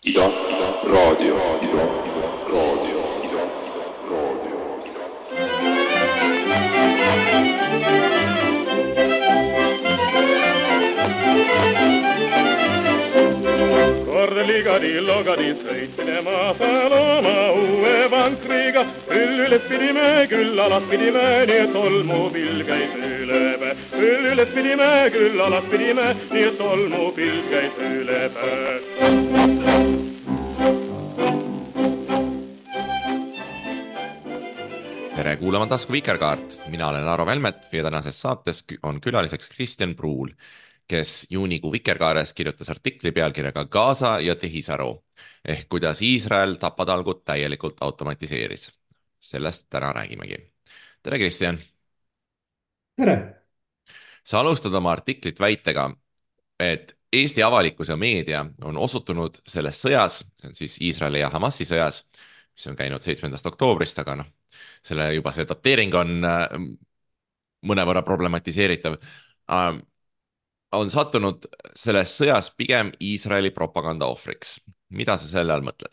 Raadio. Logadi sõitsime Saloma uue vankriga, küll üles pidime, küll alas pidime, nii et tolmupill käis üle päe. Küll üles pidime, küll alas pidime, nii et tolmupill käis üle päe. Tere kuulama Tasku Vikerkaart, mina olen Aaro Velmet ja tänases saates on külaliseks Kristjan Pruul, kes juunikuu Vikerkaares kirjutas artikli pealkirjaga Gaza ja tehisaru ehk kuidas Iisrael tapatalgut täielikult automatiseeris. Sellest täna räägimegi. Tere Kristjan! Tere! Sa alustad oma artiklit väitega, et Eesti avalikkus ja meedia on osutunud selles sõjas, see on siis Iisraeli ja Hamasi sõjas, mis on käinud 7. oktoobrist, aga see dateering on mõnevõrra problematiseeritav, on sattunud selles sõjas pigem Iisraeli propaganda ohvriks. Mida sa selle all mõtled?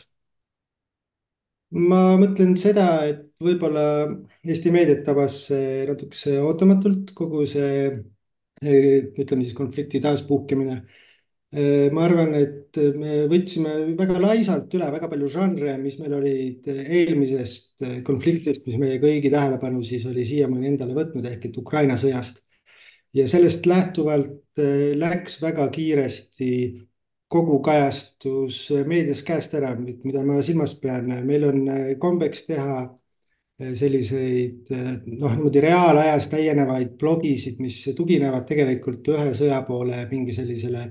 Ma mõtlen seda, et võib-olla Eesti meediat tabas natukese ootamatult kogu see, ütleme siis konflikti taaspuhkemine. Ma arvan, et me võtsime väga laisalt üle väga palju žanre, mis meil olid eelmisest konfliktist, mis meie kõigi tähelepanu siis oli siiamaani endale võtnud, ehk et Ukraina sõjast. Ja sellest lähtuvalt läks väga kiiresti kogu kajastus meedias käest ära, mida ma silmas pean. Meil on kombeks teha selliseid niimoodi reaalajas täienevaid blogisid, mis tuginevad tegelikult ühe sõjapoole mingi sellisele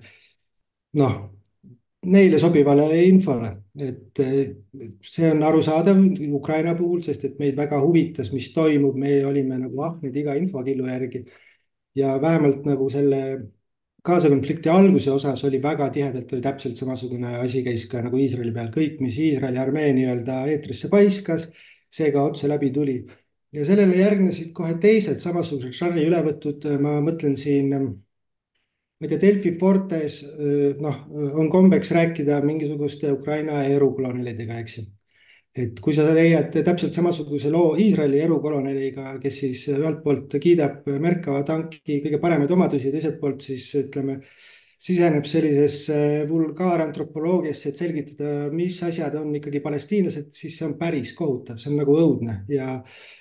neile sobivale infole. Et see on arusaadav Ukraina puhul, sest et meid väga huvitas, mis toimub. Me olime nagu ahned iga infokillu järgi. Ja vähemalt nagu selle Gaza konflikti alguse osas oli väga tihedalt, oli täpselt samasugune asi käis ka nagu Iisraeli peal. Kõik, mis Iisraeli armee nii-öelda eetrisse paiskas, see ka otse läbi tuli. Ja sellele järgnesid kohe teised samasugused žanri ülevõtud. Ma mõtlen siin, ma ei tea, Delfi Fortes on kombeks rääkida mingisuguste Ukraina erukolonelidega, eks ju. Et kui sa leiad täpselt samasuguse loo Iisraeli erukoloneliga, kes siis ühelt poolt kiidab Merkava tanki kõige paremaid omadusi ja teiselt poolt siis ütleme, siseneb sellisesse vulgaarantropoloogiasse, et selgitada, mis asjad on ikkagi palestiinlased, siis see on päris kohutav, see on nagu õudne. Ja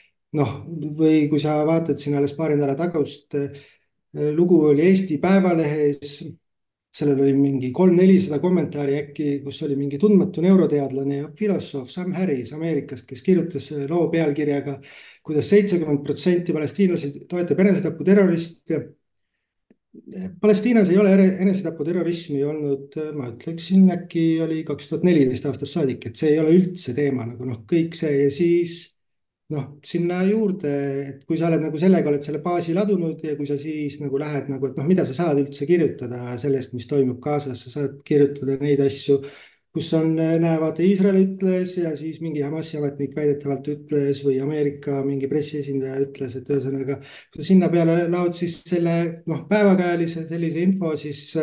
või kui sa vaatad siin alles paari nädala tagust lugu oli Eesti Päevalehes, sellel oli mingi 300-400 kommentaari äkki, kus oli mingi tundmatu neuroteadlane ja filosoof Sam Harris Ameerikast, kes kirjutas loo pealkirjaga, kuidas 70% palestiinlasi toetab enesetapu terroriste. Palestiinas ei ole enesetapu terrorismi olnud, ma ütleksin, äkki oli 2014 aastast saadik, et see ei ole üldse teema, nagu kõik see ja siis sinna juurde, et kui sa oled nagu sellega, oled selle baasi ladunud ja kui sa siis nagu lähed nagu, et mida sa saad üldse kirjutada sellest, mis toimub Gazas, sa saad kirjutada neid asju, kus on, vaata, Iisrael ütles ja siis mingi Hamasi ametnik väidetavalt ütles või Ameerika mingi pressiesindaja ütles, et ühesõnaga, kui sa sinna peale laod siis selle päevakajalise sellise info,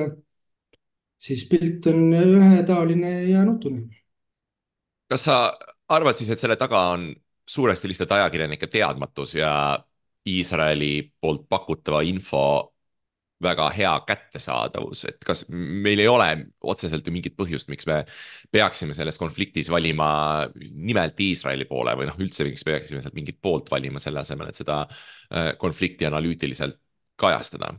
siis pilt on ühetaoline ja nutune. Kas sa arvad siis, et selle taga on suuresti lihtsalt ajakirjanike teadmatus ja Iisraeli poolt pakutava info väga hea kättesaadavus, et kas meil ei ole otseselt ju mingit põhjust, miks me peaksime selles konfliktis valima nimelt Iisraeli poole või üldse miks peaksime sealt mingit poolt valima selle asemel, et seda konflikti analüütiliselt kajastada?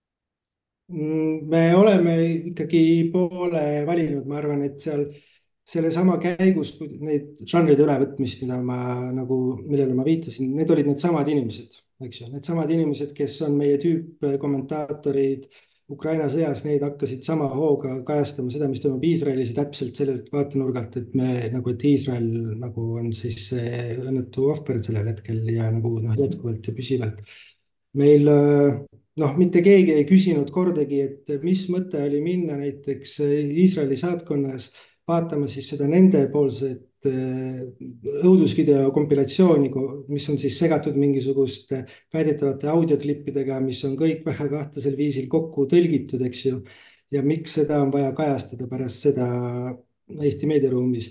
Me oleme ikkagi poole valinud, ma arvan, et seal selle sama käigus neid žanride ülevõtmist, millele ma viitasin, need olid need samad inimesed, eks ju, need samad inimesed, kes on meie tüüpkommentaatorid Ukraina sõjas, neid hakkasid sama hooga kajastama seda, mis toimub Iisraelis ja täpselt sellelt vaatenurgalt, et Iisrael nagu on siis see õnnetu ohver sellel hetkel ja jätkuvalt ja püsivalt. Meil mitte keegi ei küsinud kordagi, et mis mõte oli minna näiteks Iisraeli saatkonnas vaatama siis seda nendepoolset õudusvideo kompilatsiooni, mis on siis segatud mingisuguste väidetavate audioklippidega, mis on kõik väga kahtlasel viisil kokku tõlgitud, eks ju. Ja miks seda on vaja kajastada pärast seda Eesti meediaruumis.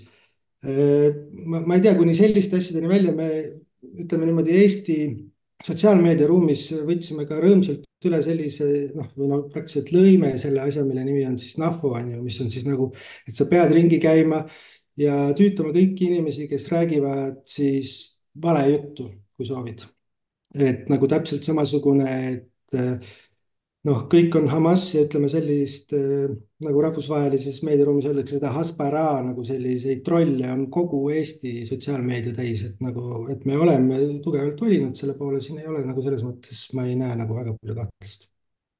Ma ei tea, kuni selliste asjadeni välja me ütleme niimoodi Eesti sotsiaalmeediaruumis võtsime ka rõõmsalt üle sellise noh, või no praktiliselt lõime selle asja, mille nimi on siis NAFO on ju, mis on siis nagu, et sa pead ringi käima ja tüütama kõiki inimesi, kes räägivad siis valejuttu, kui soovid. Et nagu täpselt samasugune, et noh, kõik on Hamas ja ütleme sellist nagu rahvusvahelises meediaruumis öeldakse seda Hasbara nagu selliseid trolle on kogu Eesti sotsiaalmeedia täis, et nagu, et me oleme tugevalt valinud selle poole, siin ei ole nagu selles mõttes, ma ei näe nagu väga palju kahtlust.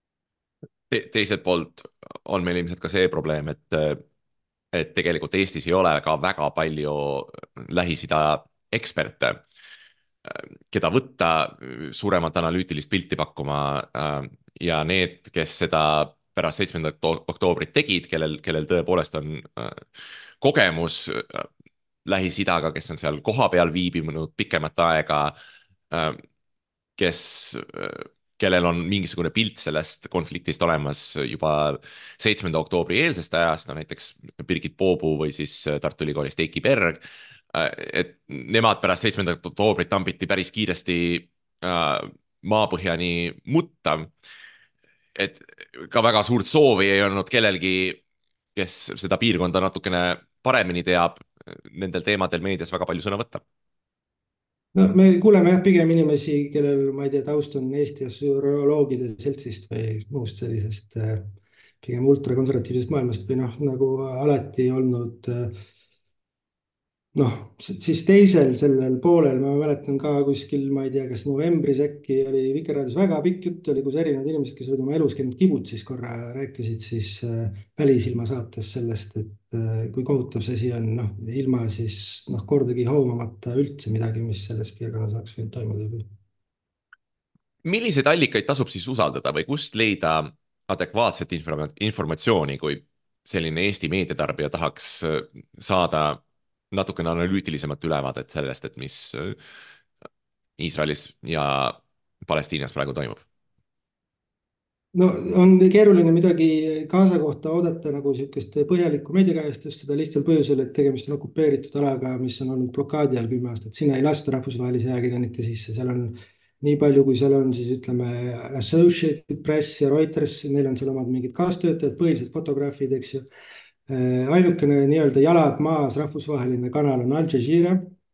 Teiselt poolt on meil ilmselt ka see probleem, et tegelikult Eestis ei ole ka väga palju Lähis-Ida eksperte, keda võtta suuremat analüütilist pilti pakkuma ja need, kes seda pärast 7. oktoobrit tegid, kellel tõepoolest on kogemus Lähis-Idaga, kes on seal kohapeal viibinud pikemat aega, kes kellel on mingisugune pilt sellest konfliktist olemas juba 7. oktoobri eelsest ajast, no näiteks Birgit Poopuu või siis Tartu Ülikoolist Eiki Berg, et nemad pärast 7. oktoobrit tambiti päris kiiresti maapõhjani mutta, et ka väga suurt soovi ei olnud kellelgi, kes seda piirkonda natukene paremini teab, nendel teemadel meedias väga palju sõna võtta. No me kuuleme jah pigem inimesi, kellel, ma ei tea, taust on Eesti asürooloogide seltsist või muust sellisest pigem ultrakonservatiivsest maailmast või noh, nagu alati olnud noh, siis teisel sellel poolel ma mäletan ka kuskil, ma ei tea, kas novembris äkki oli Vikerraadios väga pikk jutt oli, kus erinevad inimesed, kes olid oma elus käinud kibutsis korra, rääkisid siis Välisilma saates sellest, et kui kohutav see asi on, noh, ilma siis noh, kordagi hoomamata üldse midagi, mis selles piirkonnas oleks võinud toimuda. Milliseid allikaid tasub siis usaldada või kust leida adekvaatset informatsiooni, kui selline Eesti meediatarbija tahaks saada natukene analüütilisemat ülevaadet sellest, et mis Iisraelis ja Palestiinas praegu toimub? No on keeruline midagi Gaza kohta oodata nagu niisugust põhjalikku meediakajastust, seda lihtsal põhjusel, et tegemist on okupeeritud alaga, mis on olnud blokaadi all 10 aastat, sinna ei lasta rahvusvahelisi ajakirjanikke sisse, seal on nii palju, kui seal on siis ütleme Associated Press ja Reuters, neil on seal omad mingid kaastöötajad, põhilised fotograafid, eks ju. Ainukene nii-öelda jalad maas rahvusvaheline kanal on Al Jazeera.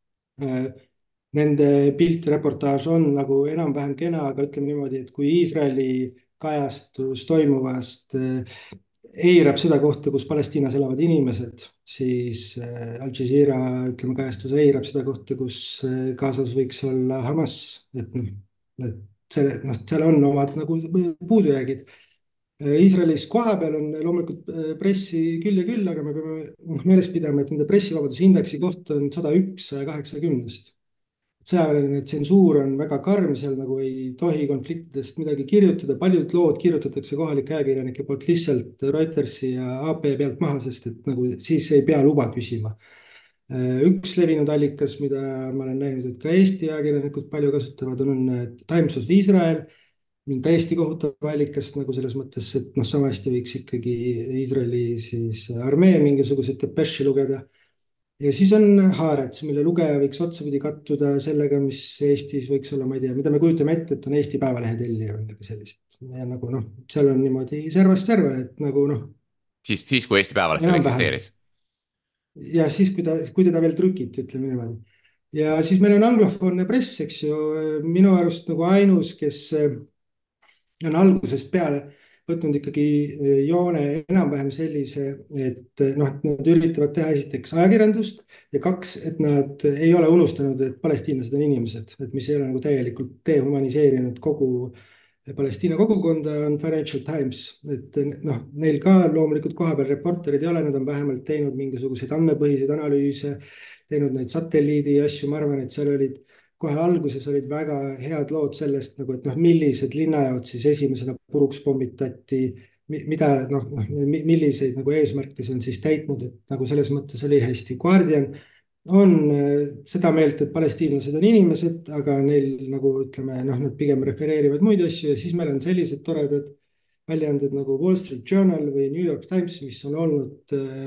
Nende piltreportaaž on nagu enam-vähem kena, aga ütleme niimoodi, et kui Iisraeli kajastus toimuvast eirab seda kohta, kus Palestiinas elavad inimesed, siis Al Jazeera, ütleme, kajastus eirab seda kohta, kus Gazas võiks olla Hamas, et noh, seal on omad nagu puudujäägid. Iisraelis kohapeal on loomulikult pressi küll ja küll, aga me peame meeles pidama, et nende pressivabaduse indeksi koht on 101 180-st. Sõjaväeline tsensuur on väga karm, seal nagu ei tohi konfliktidest midagi kirjutada, paljud lood kirjutatakse kohalike ajakirjanike poolt lihtsalt Reutersi ja AP pealt maha, sest et nagu siis ei pea luba küsima. Üks levinud allikas, mida ma olen näinud, et ka Eesti ajakirjanikud palju kasutavad, on Times of Israel, täiesti kohutav allikas nagu selles mõttes, et noh, sama hästi võiks ikkagi Iisraeli siis armee mingisuguseid depeši lugeda. Ja siis on Haaretz, mille lugeja võiks otsapidi kattuda sellega, mis Eestis võiks olla, ma ei tea, mida me kujutame ette, et on Eesti Päevalehe tellija või midagi sellist. Ja nagu noh, seal on niimoodi servast serva, et nagu noh. Siis kui Eesti Päevaleht veel eksisteeris. Ja siis, kui teda veel trükiti, ütleme niimoodi. Ja siis meil on anglofoonne press, eks ju, minu arust nagu ainus, kes on algusest peale võtnud ikkagi joone enam-vähem sellise, et noh, nad üritavad teha esiteks ajakirjandust ja kaks, et nad ei ole unustanud, et palestiinlased on inimesed, et mis ei ole nagu täielikult dehumaniseerinud kogu Palestiina kogukonda, on Financial Times, et noh, neil ka loomulikult kohapeal reporterid ei ole, nad on vähemalt teinud mingisuguseid andmepõhiseid analüüse, teinud neid satelliidi asju, ma arvan, et seal olid kohe alguses olid väga head lood sellest, nagu, et noh, millised linnajaod siis esimesena puruks pommitati, mida noh, milliseid nagu eesmärke see on siis täitnud, et nagu selles mõttes oli hästi. Guardian on seda meelt, et palestiinlased on inimesed, aga neil nagu ütleme, noh, nad pigem refereerivad muid asju ja siis meil on sellised toredad väljaanded nagu Wall Street Journal või New York Times, mis on olnud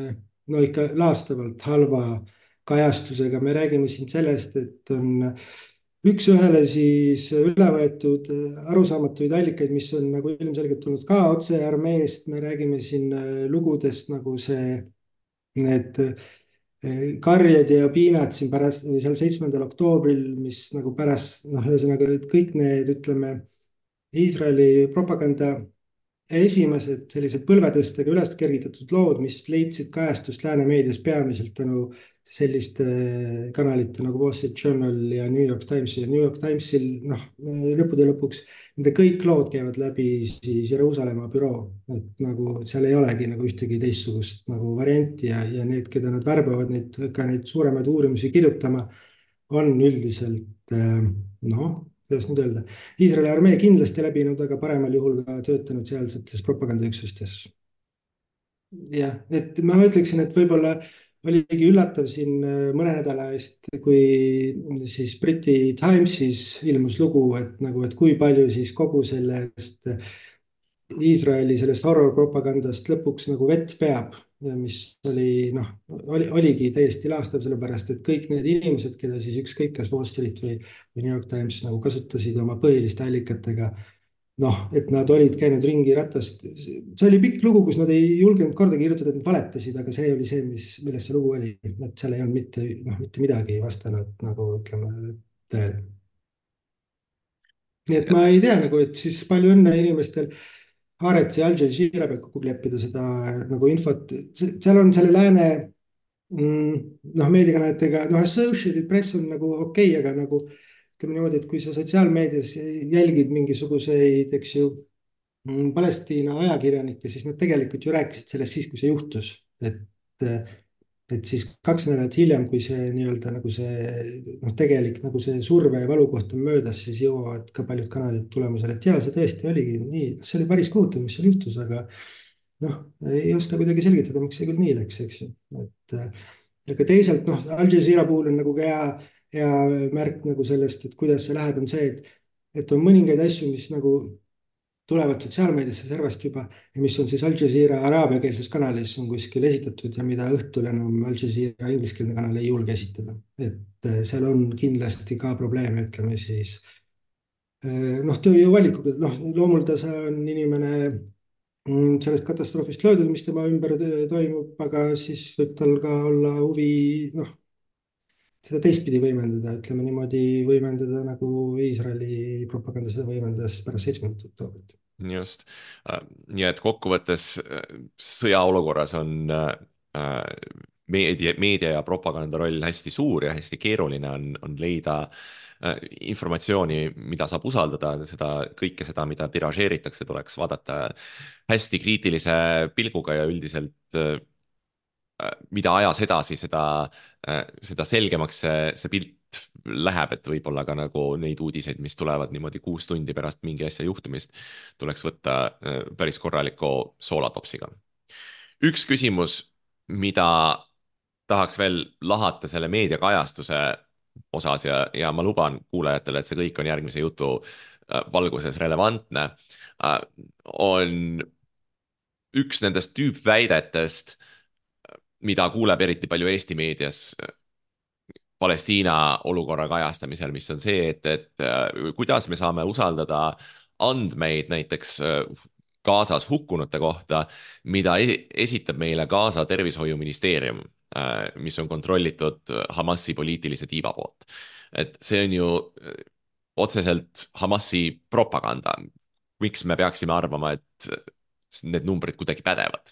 no ikka laastavalt halva kajastusega. me räägime siin sellest, et on üks-ühele siis üle võetud arusaamatuid allikaid, mis on nagu ilmselgelt tulnud ka otse armeest. me räägime siin lugudest nagu see, need karjed ja piinad siin pärast või seal 7. oktoobril, mis nagu pärast noh, ühesõnaga et kõik need, ütleme, Iisraeli propaganda esimesed sellised põlvetõstega üles kergitatud lood, mis leidsid kajastust lääne meedias peamiselt tänu selliste kanalite nagu Wall Street Journal ja New York Times ja New York Timesil, noh, lõppude lõpuks nende kõik lood käivad läbi siis Jeruusalemma büroo, et nagu seal ei olegi nagu ühtegi teistsugust nagu varianti ja need, keda nad värbavad neid ka neid suuremaid uurimusi kirjutama, on üldiselt noh, kuidas nüüd öelda, Iisraeli armee kindlasti läbinud, aga paremal juhul ka töötanud sealsetes propagandaüksustes. jah, et ma ütleksin, et võib-olla oligi üllatav siin mõne nädala eest, kui siis Briti Timesis ilmus lugu, et nagu, et kui palju siis kogu sellest Iisraeli sellest horror-propagandast lõpuks nagu vett peab, mis oli noh, oligi täiesti laastav, sellepärast et kõik need inimesed, keda siis ükskõik kas Wall Street või New York Times nagu kasutasid oma põhiliste allikatega, noh, et nad olid käinud ringi ratast. see oli pikk lugu, kus nad ei julgenud kordagi kirjutada, et nad valetasid, aga see oli see, milles see lugu oli, et seal ei olnud mitte midagi vastanud nagu ütleme tõele. nii et ma ei tea nagu, et siis palju õnne inimestel Haaretsi ja Al Jazeera pealt kokku kleppida seda nagu infot. seal on selle lääne noh, meediakanalitega, noh, Associated Press on nagu okei, aga nagu ütleme niimoodi, et kui sa sotsiaalmeedias jälgid mingisuguseid, eks ju, Palestiina ajakirjanikke, siis nad tegelikult ju rääkisid sellest siis, kui see juhtus. Et siis 2 nädalat hiljem, kui see nii-öelda nagu see noh, tegelik nagu see surve ja valukoht on möödas, siis jõuavad ka paljud kanalid tulemusele, et jaa, see tõesti oligi nii, see oli päris kohutav, mis seal juhtus, aga noh, ei oska kuidagi selgitada, miks see küll nii läks, eks ju. aga teisalt noh, Al Jazeera puhul on nagu ka hea märk nagu sellest, et kuidas see läheb, on see, et on mõningaid asju, mis nagu tulevad sotsiaalmeediasse servast juba ja mis on siis Al Jazeera araabiakeelses kanalis on kuskil esitatud ja mida õhtul enam Al Jazeera ingliskeelne kanal ei julge esitada. et seal on kindlasti ka probleeme, ütleme siis noh, tööjõuvalikuga, noh, loomuldasa on inimene sellest katastroofist löödud, mis tema ümber toimub, aga siis võib tal ka olla huvi noh, seda teistpidi võimendada, ütleme niimoodi, võimendada nagu Iisraeli propaganda seda võimendas pärast 7. oktoobrit. just, nii et kokkuvõttes sõjaolukorras on meedia ja propaganda roll hästi suur ja hästi keeruline on leida informatsiooni, mida saab usaldada, kõike seda, mida tiražeeritakse, tuleks vaadata hästi kriitilise pilguga ja üldiselt mida ajas edasi, seda selgemaks see pilt läheb, et võib-olla ka nagu neid uudiseid, mis tulevad niimoodi 6 tundi pärast mingi asja juhtumist, tuleks võtta päris korraliku soolatopsiga. Üks küsimus, mida tahaks veel lahata selle meediakajastuse osas ja ma luban kuulajatele, et see kõik on järgmise jutu valguses relevantne, on üks nendest tüüpväidetest, mida kuuleb eriti palju Eesti meedias Palestiina olukorra kajastamisel, mis on see, et kuidas me saame usaldada andmeid näiteks Gazas hukkunute kohta, mida esitab meile Gaza tervishoiuministeerium, mis on kontrollitud Hamasi poliitilise tiiba poolt. Et see on ju otseselt Hamasi propaganda. Miks me peaksime arvama, et need numbrid kuidagi pädevad?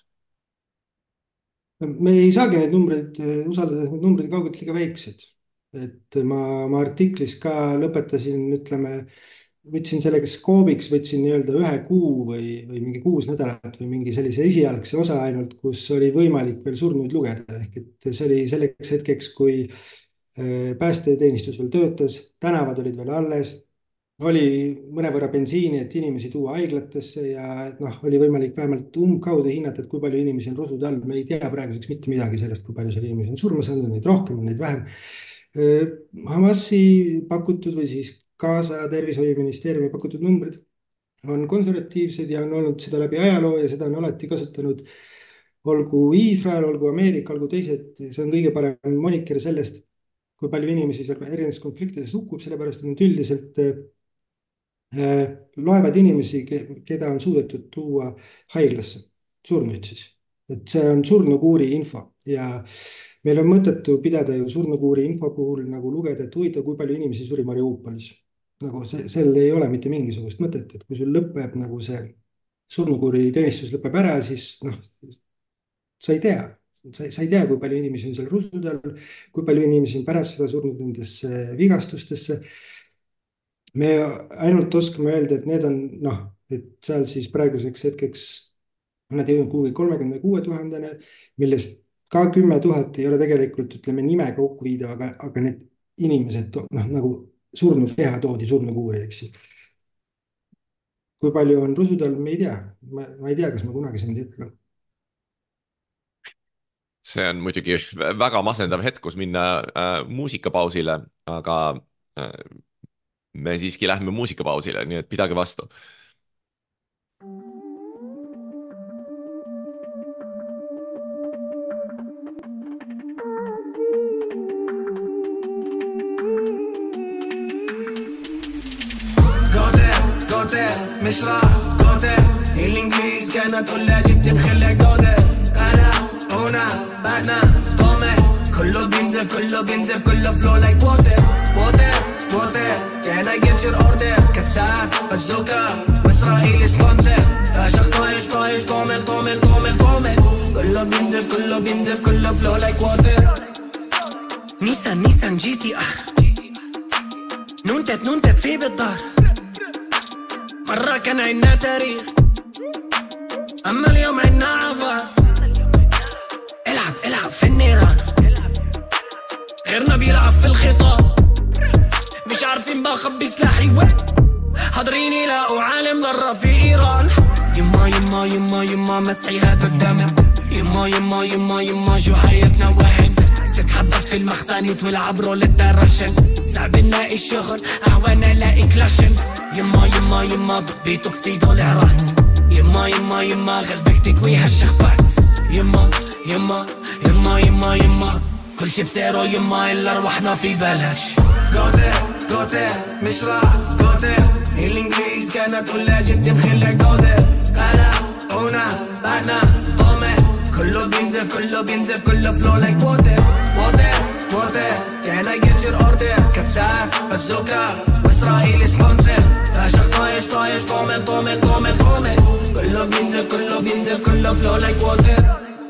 me ei saagi neid numbreid usaldada, need numbrid kaugelt liiga väiksed. et ma artiklis ka lõpetasin, ütleme, võtsin selleks skoobiks, võtsin nii-öelda 1 kuu või mingi 6 nädalat või mingi sellise esialgse osa ainult, kus oli võimalik veel surnuid lugeda, ehk et see oli selleks hetkeks, kui päästeteenistus veel töötas, tänavad olid veel alles, oli mõnevõrra bensiini, et inimesi tuua haiglatesse ja et noh, oli võimalik vähemalt umbkaudu hinnata, et kui palju inimesi on rosude all. me ei tea praeguseks mitte midagi sellest, kui palju seal inimesi on surma saanud, neid rohkem, neid vähem. Hamasi pakutud või siis Gaza tervishoiuministeeriumi pakutud numbrid on konservatiivsed ja on olnud seda läbi ajaloo ja seda on alati kasutanud olgu Iisrael, olgu Ameerika, olgu teised, see on kõige parem moniker sellest, kui palju inimesi seal erinevates konfliktides hukkub, sellepärast et nad üldiselt loevad inimesi, keda on suudetud tuua haiglasse, surnuid siis. et see on surnukuuri info ja meil on mõttetu pidada ju surnukuuri info puhul nagu lugeda, et huvitav, kui palju inimesi suri Mariupolis. nagu sellel ei ole mitte mingisugust mõtet, et kui sul lõpeb nagu see surnukuuri teenistus lõpeb ära, siis noh, sa ei tea, sa ei tea, kui palju inimesi on seal rusudel, kui palju inimesi on pärast seda surnud nendesse vigastustesse. me ainult oskame öelda, et need on noh, et seal siis praeguseks hetkeks on nad jõudnud kuhugi 36 000-ni, millest ka 10 000 ei ole tegelikult ütleme nimega kokku viidav, aga need inimesed noh, nagu surnud keha toodi surnukuuri, eks ju. kui palju on rusudel, me ei tea, ma ei tea, kas me kunagi saame teada ka. see on muidugi väga masendav hetk, kus minna muusikapausile, aga me siiski lähme muusikapausile, nii et pidage vastu. قادر مش راح قادر الانجليز كانت كلها جد مخلي قادر انا هنا بعدنا طامع كله بينزف كله فلو لايك ووتر can I get your order كتساع بزوكا واسرائيل سبونسر عشق طايش كومل كله بينزف كله فلو لايك ووتر نيسان جي تي ار نونتت في بالدار مرة كان عنا تاريخ أما اليوم عنا عفا العب في النيران غيرنا بيلعب في الخطاب مش عارفين بخبي سلاحي حاضرين يلاقوا عالم ضرة في إيران يما مسحي هذا الدمع يما شو حياتنا واحد ست حبات في المخزن يتولعب رولة الرشن صعب نلاقي الشغل أهوى نلاقي كلاشن يما ضبي توكسيدو العراس يما غلبك تكوي هالشخبات يما كل شي بسيرو يما إلا روحنا في بلاش قادر مش راح قادر الإنجليز كانت كلها جد مخلي قادر أنا هنا بعدنا طامع كله بينزف كله فلو لايك ووتر can I get your order كتساع بزوكا واسرائيل سبونسر عشق طايش كومل كله بينزف كله فلو لايك ووتر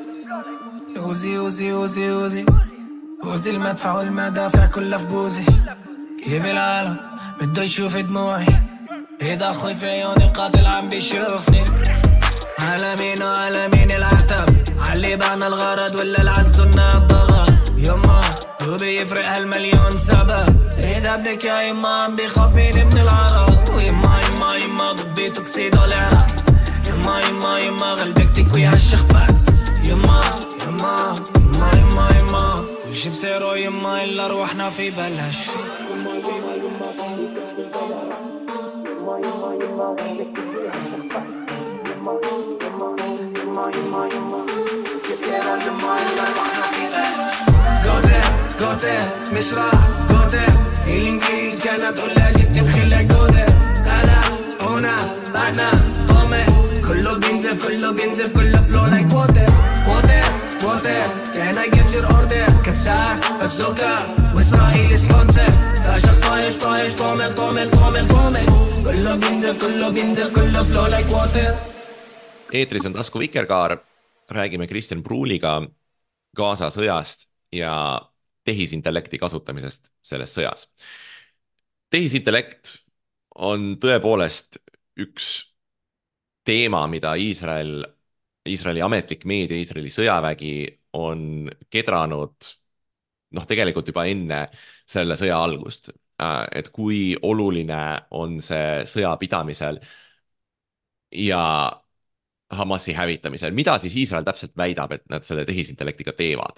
اوزي المدفع والمدافع كلها في بوزي كيف العالم بده يشوف دموعي اذا اخوي في عيوني القاتل عم بيشوفني عالمين العتب علي بعنا الغرض ولا العز الناطغة يما شو بيفرق هالمليون سبب اذا ابنك يا يما عم بيخاف من ابن العرب ويما ضبي توكسيدو العراس يما غلبك تكوي هالشخباز يما كل شي بسيرو يما إلا روحنا في بلاش قادر مش راح قادر الإنجليز كانت كلها جد مخلي قادر أنا هنا بعدنا طامع كله بينزف كله فلو لايك ووتر can I get your order كتساع بزوكا واسرائيل سبونسر عشق طايش كومل كله بينزف كله فلو لايك ووتر. eetris on Tasku Vikerkaar, räägime Kristjan Pruuliga Gaza sõjast ja tehisintellekti kasutamisest selles sõjas. Tehisintellekt on tõepoolest üks teema, mida Iisraeli ametlik meedia, Iisraeli sõjavägi on kedranud tegelikult juba enne selle sõja algust, et kui oluline on see sõja pidamisel ja Hamasi hävitamisel. Mida siis Iisrael täpselt väidab, et nad selle tehisintellektiga teevad?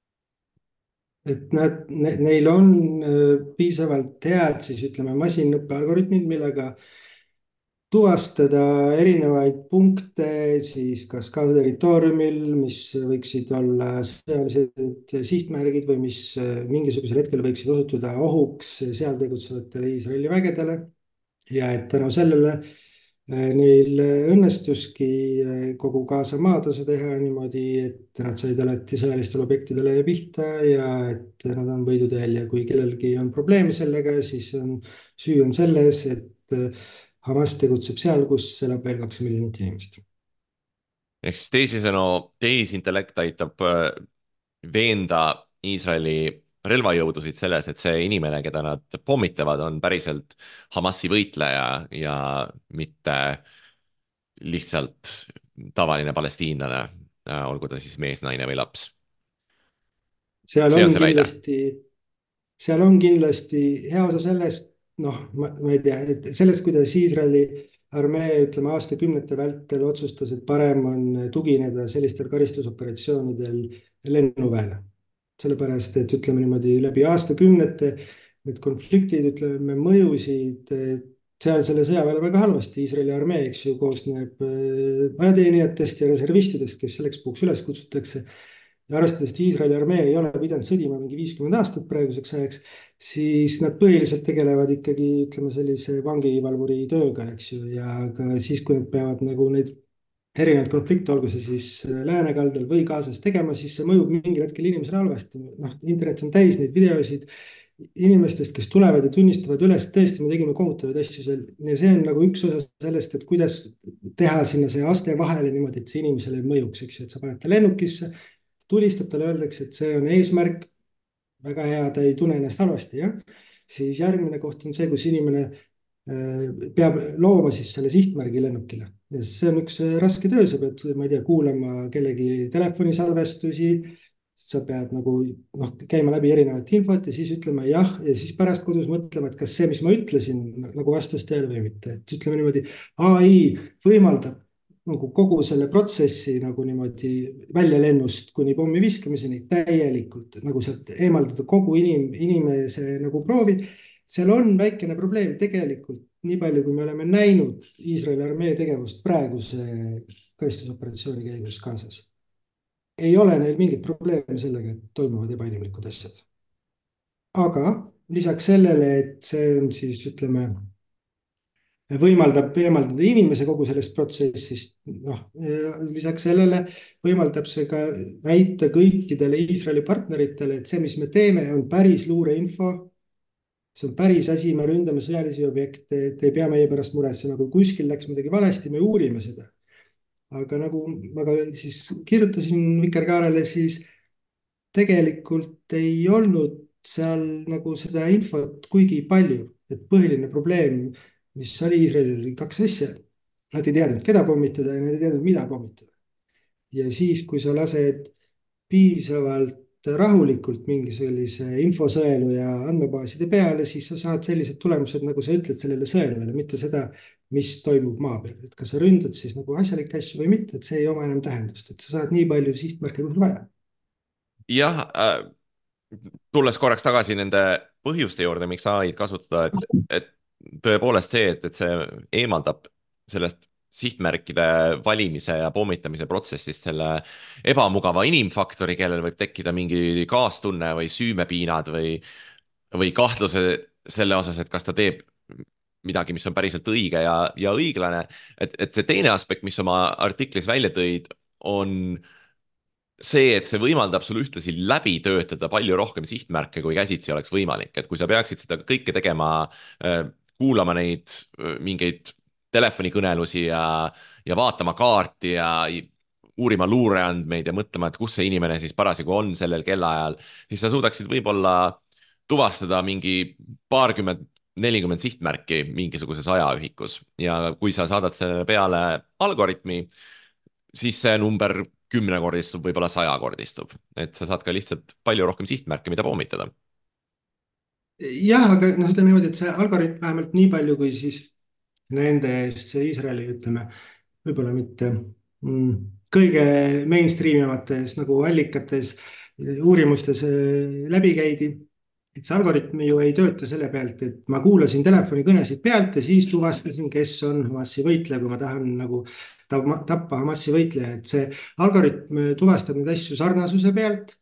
Et neil on piisavalt head siis ütleme masinõppe algoritmid, millega tuvastada erinevaid punkte siis kas Gaza territooriumil, mis võiksid olla sõjalised sihtmärgid või mis mingisugusel hetkel võiksid osutuda ohuks seal tegutsevatele Iisraeli vägedele ja et tänu sellele neil õnnestuski kogu Gaza maatasa teha niimoodi, et nad said alati sõjalistele objektidele pihta ja et nad on võiduteel ja kui kellelgi on probleeme sellega, siis süü on selles, et Hamas tegutseb seal, kus elab veel 2 miljonit inimest. ehk siis teisisõnu, tehisintellekt aitab veenda Iisraeli relvajõudusid selles, et see inimene, keda nad pommitavad, on päriselt Hamasi võitleja ja mitte lihtsalt tavaline palestiinlane, olgu ta siis mees, naine või laps. seal see on on see väide. kindlasti, seal on kindlasti hea osa sellest, noh, ma ei tea, et sellest, kuidas Iisraeli armee, ütleme aastakümnete vältel otsustas, et parem on tugineda sellistel karistusoperatsioonidel lennuväele. sellepärast, et ütleme niimoodi läbi aastakümnete need konfliktid, ütleme, mõjusid seal selle sõjaväele väga halvasti. Iisraeli armee, eks ju, koosneb ajateenijatest ja reservistidest, kes selleks puhuks üles kutsutakse. Ja arvestades, et Iisraeli armee ei ole pidanud sõdima mingi 50 aastat praeguseks ajaks, siis nad põhiliselt tegelevad ikkagi, ütleme, sellise vangivalvuri tööga, eks ju, ja ka siis, kui nad peavad nagu neid erinevaid konflikte, olgu see siis läänekaldal või Gazas tegema, siis see mõjub mingil hetkel inimesele halvasti. noh, internet on täis neid videosid inimestest, kes tulevad ja tunnistavad üles, et tõesti, me tegime kohutavaid asju seal ja see on nagu üks osa sellest, et kuidas teha sinna see aste vahele niimoodi, et see inimesele ei mõjuks, eks ju, et sa paned ta lennukisse, tulistab, talle öeldakse, et see on eesmärk, väga hea, ta ei tunne ennast halvasti, jah. siis järgmine koht on see, kus inimene peab looma siis selle sihtmärgi lennukile ja see on üks raske töö, sa pead, ma ei tea, kuulama kellegi telefonisalvestusi, sa pead nagu noh, käima läbi erinevat infot ja siis ütlema jah ja siis pärast kodus mõtlema, et kas see, mis ma ütlesin, nagu vastas tõele või mitte, et ütleme niimoodi, ai võimaldab nagu kogu selle protsessi nagu niimoodi väljalennust kuni pommi viskamiseni täielikult nagu sealt eemaldada kogu inimese nagu proovi. seal on väikene probleem tegelikult, nii palju, kui me oleme näinud Iisraeli armee tegevust praeguse karistusoperatsiooni käigus Gazas. ei ole neil mingit probleemi sellega, et toimuvad ebainimlikud asjad. aga lisaks sellele, et see on siis ütleme, võimaldab eemaldada inimese kogu sellest protsessist, noh, lisaks sellele võimaldab see ka väita kõikidele Iisraeli partneritele, et see, mis me teeme, on päris luureinfo. see on päris asi, me ründame sõjalisi objekte, et ei pea meie pärast muretsema, kui kuskil läks midagi valesti, me uurime seda. aga nagu ma ka siis kirjutasin Vikerkaarele, siis tegelikult ei olnud seal nagu seda infot kuigi palju, et põhiline probleem, mis oli Iisraelil, oli 2 asja. Nad ei teadnud, keda pommitada ja nad ei teadnud, mida pommitada. ja siis, kui sa lased piisavalt rahulikult mingi sellise infosõelu ja andmebaaside peale, siis sa saad sellised tulemused, nagu sa ütled sellele sõelule, mitte seda, mis toimub maa peal. et kas sa ründad siis nagu asjalikke asju või mitte, et see ei oma enam tähendust, et sa saad nii palju sihtmärke, kui sul vaja. jah, tulles korraks tagasi nende põhjuste juurde, miks ai-d kasutada, et tõepoolest see, et see eemaldab sellest sihtmärkide valimise ja pommitamise protsessist selle ebamugava inimfaktori, kellel võib tekkida mingi kaastunne või süümepiinad või kahtluse selle osas, et kas ta teeb midagi, mis on päriselt õige ja õiglane. et see teine aspekt, mis oma artiklis välja tõid, on see, et see võimaldab sul ühtlasi läbi töötada palju rohkem sihtmärke, kui käsitsi oleks võimalik, et kui sa peaksid seda kõike tegema, kuulama neid mingeid telefonikõnelusi ja vaatama kaarti ja uurima luureandmeid ja mõtlema, et kus see inimene siis parasjagu on sellel kellaajal, siis sa suudaksid võib-olla tuvastada mingi 20-40 sihtmärki mingisuguses ajaühikus ja kui sa saadad selle peale algoritmi, siis see number 10-kordistub, võib-olla 100-kordistub, et sa saad ka lihtsalt palju rohkem sihtmärke, mida pommitada. jah, aga noh, ütleme niimoodi, et see algoritm vähemalt nii palju, kui siis nendes Iisraeli, ütleme, võib-olla mitte kõige mainstream imates nagu allikates, uurimustes läbi käidi, et see algoritm ju ei tööta selle pealt, et ma kuulasin telefonikõnesid pealt ja siis tuvastasin, kes on Hamasi võitleja, kui ma tahan nagu tappa Hamasi võitleja, et see algoritm tuvastab neid asju sarnasuse pealt.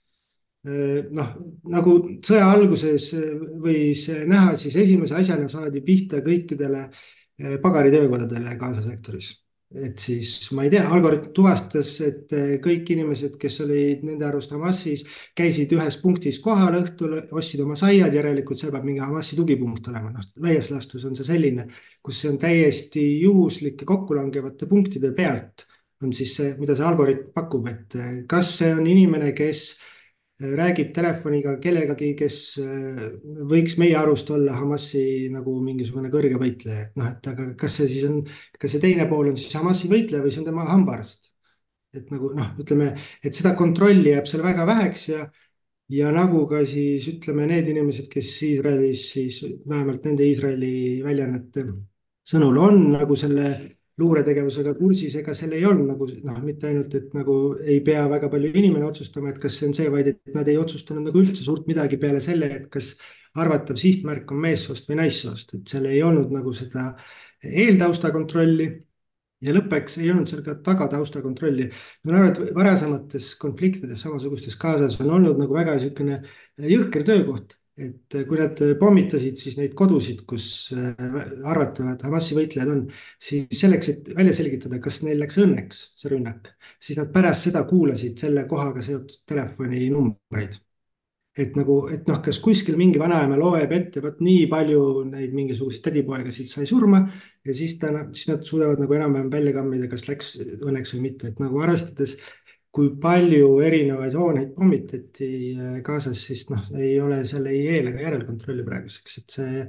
Noh, nagu sõja alguses võis näha, siis esimese asjana saadi pihta kõikidele pagaritöökodadele Gaza sektoris. Et siis ma ei tea, algoritm tuvastas, et kõik inimesed, kes olid nende arust Hamasis, käisid ühes punktis kohal õhtul, ostsid oma saiad, järelikult seal peab mingi Hamasi tugipunkt olema. Noh, laias laastus on see selline, kus see on täiesti juhuslike kokkulangevate punktide pealt on siis see, mida see algoritm pakub, et kas see on inimene, kes räägib telefoniga kellegagi, kes võiks meie arust olla Hamasi nagu mingisugune kõrge võitleja, et noh, et aga kas see siis on, kas see teine pool on siis Hamasi võitleja või see on tema hambaarst? et nagu noh, ütleme, et seda kontrolli jääb seal väga väheks ja nagu ka siis ütleme, need inimesed, kes Iisraelis siis vähemalt nende Iisraeli väljaannete sõnul on nagu selle luuretegevusega kursis, ega seal ei olnud nagu noh, mitte ainult, et nagu ei pea väga palju inimene otsustama, et kas see on see, vaid et nad ei otsustanud nagu üldse suurt midagi peale selle, et kas arvatav sihtmärk on meessoost või naissoost, et seal ei olnud nagu seda eeltausta kontrolli ja lõppeks ei olnud seal ka tagatausta kontrolli. ma saan aru, et varasemates konfliktides samasugustes Gazas on olnud nagu väga niisugune jõhker töökoht, et kui nad pommitasid siis neid kodusid, kus arvatavad Hamasi võitlejad on, siis selleks, et välja selgitada, kas neil läks õnneks see rünnak, siis nad pärast seda kuulasid selle kohaga seotud telefoninumbreid. Et nagu, et noh, kas kuskil mingi vanaema loeb ette, vot nii palju neid mingisuguseid tädipoegasid sai surma ja siis nad suudavad nagu enam-vähem välja kammida, kas läks õnneks või mitte, et nagu arvestades, kui palju erinevaid hooneid pommitati Gazas, siis noh, ei ole seal ei eel- ega järelkontrolli praeguseks, et see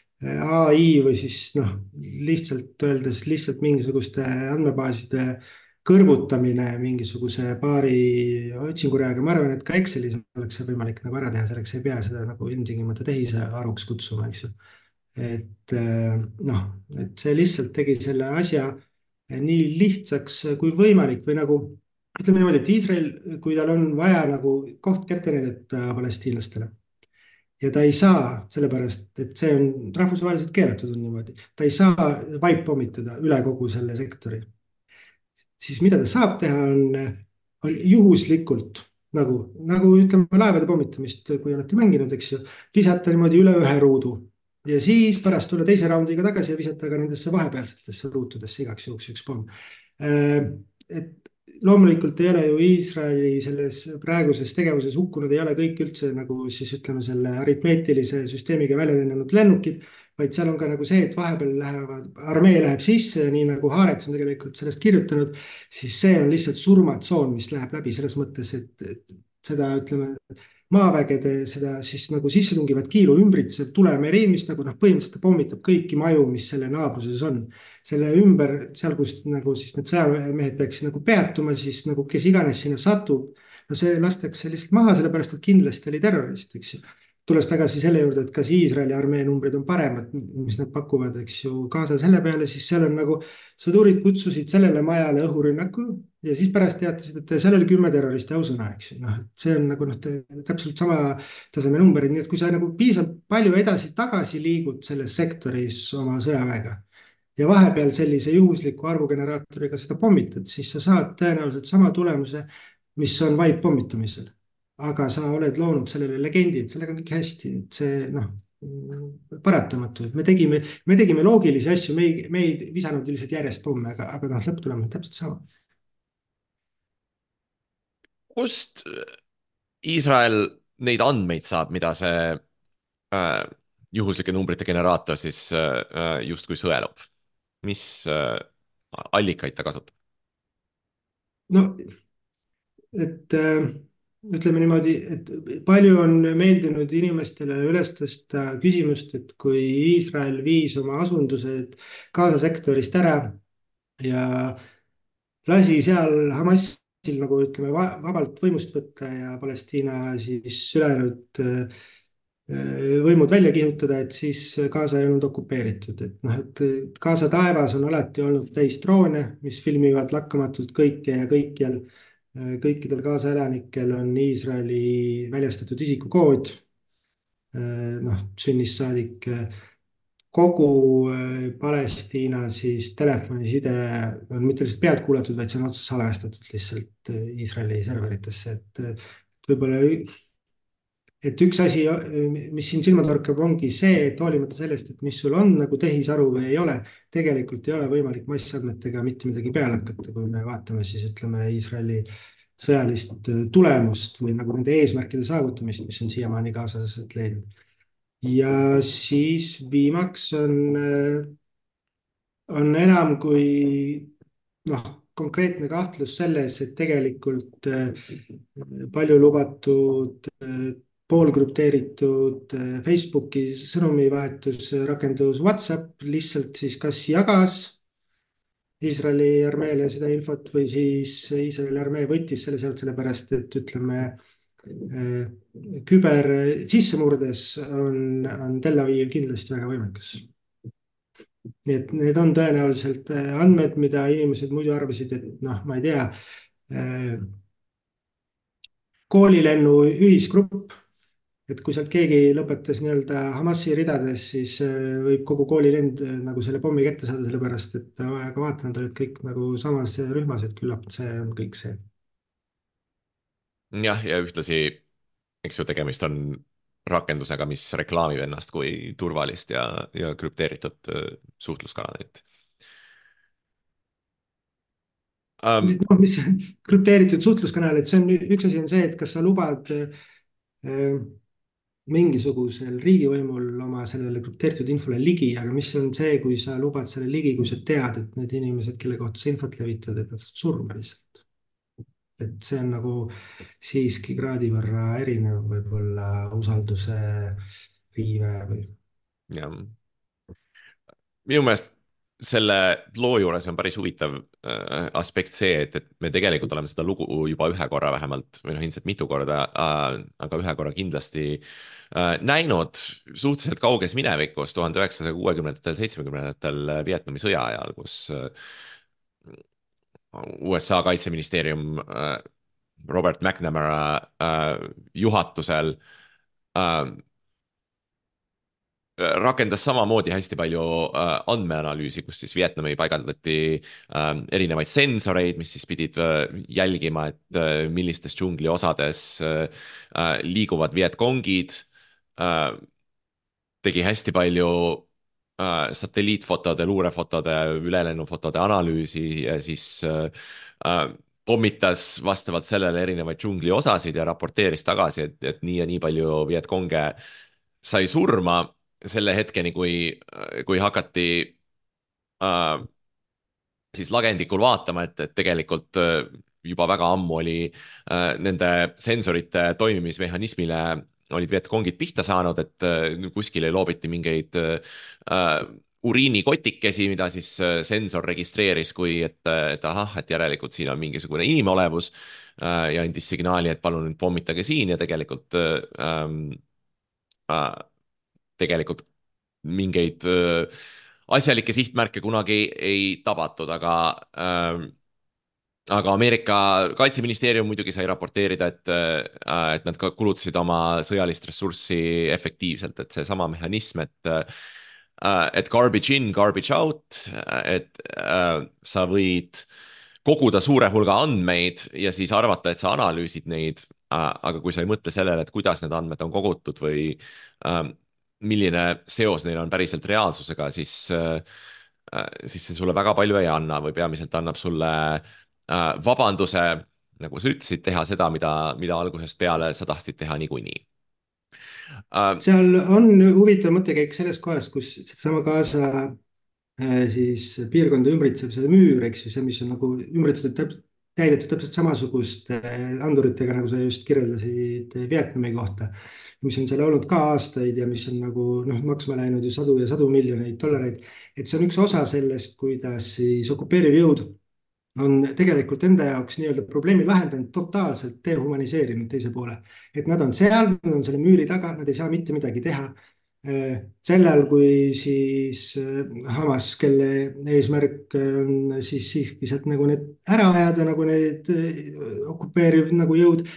ai või siis noh, lihtsalt öeldes lihtsalt mingisuguste andmebaaside kõrvutamine mingisuguse paari otsingureaga, ma arvan, et ka Excelis oleks see võimalik nagu ära teha, selleks ei pea seda nagu ilmtingimata tehisaruks kutsuma, eks ju. et noh, et see lihtsalt tegi selle asja nii lihtsaks kui võimalik või nagu ütleme niimoodi, et Iisrael, kui tal on vaja nagu koht kätte näidata palestiinlastele ja ta ei saa, sellepärast et see on rahvusvaheliselt keelatud on niimoodi, ta ei saa vaippommitada üle kogu selle sektori, siis mida ta saab teha, on juhuslikult nagu ütleme laevade pommitamist, kui olete mänginud, eks ju, visata niimoodi üle ühe ruudu ja siis pärast tulla teise raundiga tagasi ja visata ka nendesse vahepealsetesse ruutudesse igaks juhuks üks pomm. et loomulikult ei ole ju Iisraeli selles praeguses tegevuses hukkunud, ei ole kõik üldse nagu siis ütleme selle aritmeetilise süsteemiga välja lennanud lennukid, vaid seal on ka nagu see, et vahepeal armee läheb sisse ja nii nagu Haarets on tegelikult sellest kirjutanud, siis see on lihtsalt surmatsoon, mis läheb läbi selles mõttes, et seda ütleme maavägede seda siis nagu sisse tungivat kiilu ümbritsev tulemeri, mis nagu noh, põhimõtteliselt ta pommitab kõiki maju, mis selle naabruses on. selle ümber, seal kus nagu siis need sõjamehed peaksid nagu peatuma, siis nagu kes iganes sinna satub, no see lastakse lihtsalt maha, sellepärast et kindlasti oli terrorist, eks ju. tulles tagasi selle juurde, et kas Iisraeli armee numbrid on paremad, mis nad pakuvad, eks ju, Gaza selle peale, siis seal on nagu sõdurid kutsusid sellele majale õhurünnaku ja siis pärast teatasid, et seal oli 10 terroristi ausõna, eks ju, noh, et see on nagu noh, täpselt sama taseme numbrid, nii et kui sa nagu piisavalt palju edasi-tagasi liigud selles sektoris oma sõjaväega ja vahepeal sellise juhusliku arvugeneraatoriga seda pommitad, siis sa saad tõenäoliselt sama tulemuse, mis on vaippommitamisel. Aga sa oled loonud sellele legendi, et sellega on kõik hästi, et see noh, paratamatu, et me tegime loogilisi asju, me ei visanud lihtsalt järjest pomme, aga noh, lõpptulemus on täpselt sama. kust Iisrael neid andmeid saab, mida see juhuslike numbrite generaator siis justkui sõelub? Mis allikaid ta kasutab? no, et ütleme niimoodi, et palju on meeldinud inimestele üles tõsta küsimust, et kui Iisrael viis oma asundused Gaza sektorist ära ja lasi seal Hamasil nagu ütleme vabalt võimust võtta ja Palestiina siis ülejäänud võimud välja kihutada, et siis Gaza ei olnud okupeeritud, et noh, et Gaza taevas on alati olnud täis droone, mis filmivad lakkamatult kõike ja kõikjal. kõikidel Gaza elanikel on Iisraeli väljastatud isikukood. noh, sünnist saadik kogu Palestiina siis telefoniside on mitte lihtsalt pealt kuulatud, vaid see on otse salvestatud lihtsalt Iisraeli serveritesse, et võib-olla et üks asi, mis siin silma torkab, ongi see, et hoolimata sellest, et mis sul on nagu tehisaru või ei ole, tegelikult ei ole võimalik massandmetega mitte midagi peale hakata, kui me vaatame siis ütleme Iisraeli sõjalist tulemust või nagu nende eesmärkide saavutamist, mis on siiamaani Gazas aset leidnud. ja siis viimaks on enam kui noh, konkreetne kahtlus selles, et tegelikult palju lubatud poolkrüpteeritud Facebooki sõnumivahetusrakendus WhatsApp lihtsalt siis kas jagas Iisraeli armeele seda infot või siis Iisraeli armee võttis selle sealt sellepärast, et ütleme, küber sissemurdes on Tel Aviv kindlasti väga võimekas. Nii et need on tõenäoliselt andmed, mida inimesed muidu arvasid, et noh, ma ei tea, koolilennu ühisgrupp, et kui sealt keegi lõpetas nii-öelda Hamasi ridades, siis võib kogu koolilend nagu selle pommi kätte saada, sellepärast et aga vaatan, nad olid kõik nagu samas rühmas, et küllap see on kõik see. jah, ja ühtlasi, eks ju, tegemist on rakendusega, mis reklaamib ennast kui turvalist ja krüpteeritud suhtluskanalit. noh, mis krüpteeritud suhtluskanal, et see on üks asi on see, et kas sa lubad mingisugusel riigivõimul oma sellele krüpteeritud infole ligi, aga mis on see, kui sa lubad selle ligi, kui sa tead, et need inimesed, kelle kohta sa infot levitad, et nad saavad surma lihtsalt. et see on nagu siiski kraadi võrra erinev võib-olla usalduse riive või. jah, minu meelest selle loo juures on päris huvitav aspekt see, et me tegelikult oleme seda lugu juba ühe korra vähemalt või noh, ilmselt mitu korda, aga ühe korra kindlasti näinud suhteliselt kauges minevikus 1960-ndatel, 70-ndatel Vietnami sõja ajal, kus USA kaitseministeerium Robert McNamara juhatusel rakendas samamoodi hästi palju andmeanalüüsi, kus siis Vietnami paigaldati erinevaid sensoreid, mis siis pidid jälgima, et millistes džungli osades liiguvad Vietkongid. Tegi hästi palju satelliitfotode, luurefotode, ülelennufotode analüüsi ja siis pommitas vastavalt sellele erinevaid džungli osasid ja raporteeris tagasi, et nii ja nii palju Vietkonge sai surma selle hetkeni, kui hakati siis lagendikul vaatama, et tegelikult juba väga ammu oli nende sensorite toimimismehhanismile olid Vietkongid pihta saanud, et kuskile loobiti mingeid uriinikotikesi, mida siis sensor registreeris kui, et ahah, et järelikult siin on mingisugune inimolevus ja andis signaali, et palun nüüd pommitage siin ja tegelikult mingeid asjalikke sihtmärke kunagi ei tabatud, aga Ameerika kaitseministeerium muidugi sai raporteerida, et nad ka kulutasid oma sõjalist ressurssi efektiivselt, et seesama mehhanism, et garbage in, garbage out, et sa võid koguda suure hulga andmeid ja siis arvata, et sa analüüsid neid, aga kui sa ei mõtle sellele, et kuidas need andmed on kogutud või milline seos neil on päriselt reaalsusega, siis see sulle väga palju ei anna või peamiselt annab sulle vabanduse, nagu sa ütlesid, teha seda, mida algusest peale sa tahtsid teha niikuinii. seal on huvitav mõttekäik selles kohas, kus seesama Gaza siis piirkonda ümbritseb see müür, eks ju, see, mis on nagu ümbritsetud täidetud täpselt samasuguste anduritega, nagu sa just kirjeldasid Vietnami kohta, mis on seal olnud ka aastaid ja mis on nagu noh, maksma läinud ju sadu ja sadu miljoneid dollareid. et see on üks osa sellest, kuidas siis okupeeriv jõud on tegelikult enda jaoks nii-öelda probleemi lahendanud, totaalselt dehumaniseerinud teise poole. et nad on seal, nad on selle müüri taga, nad ei saa mitte midagi teha. sel ajal, kui siis Hamas, kelle eesmärk on siis siiski sealt nagu need ära ajada, nagu need okupeeriv nagu jõud,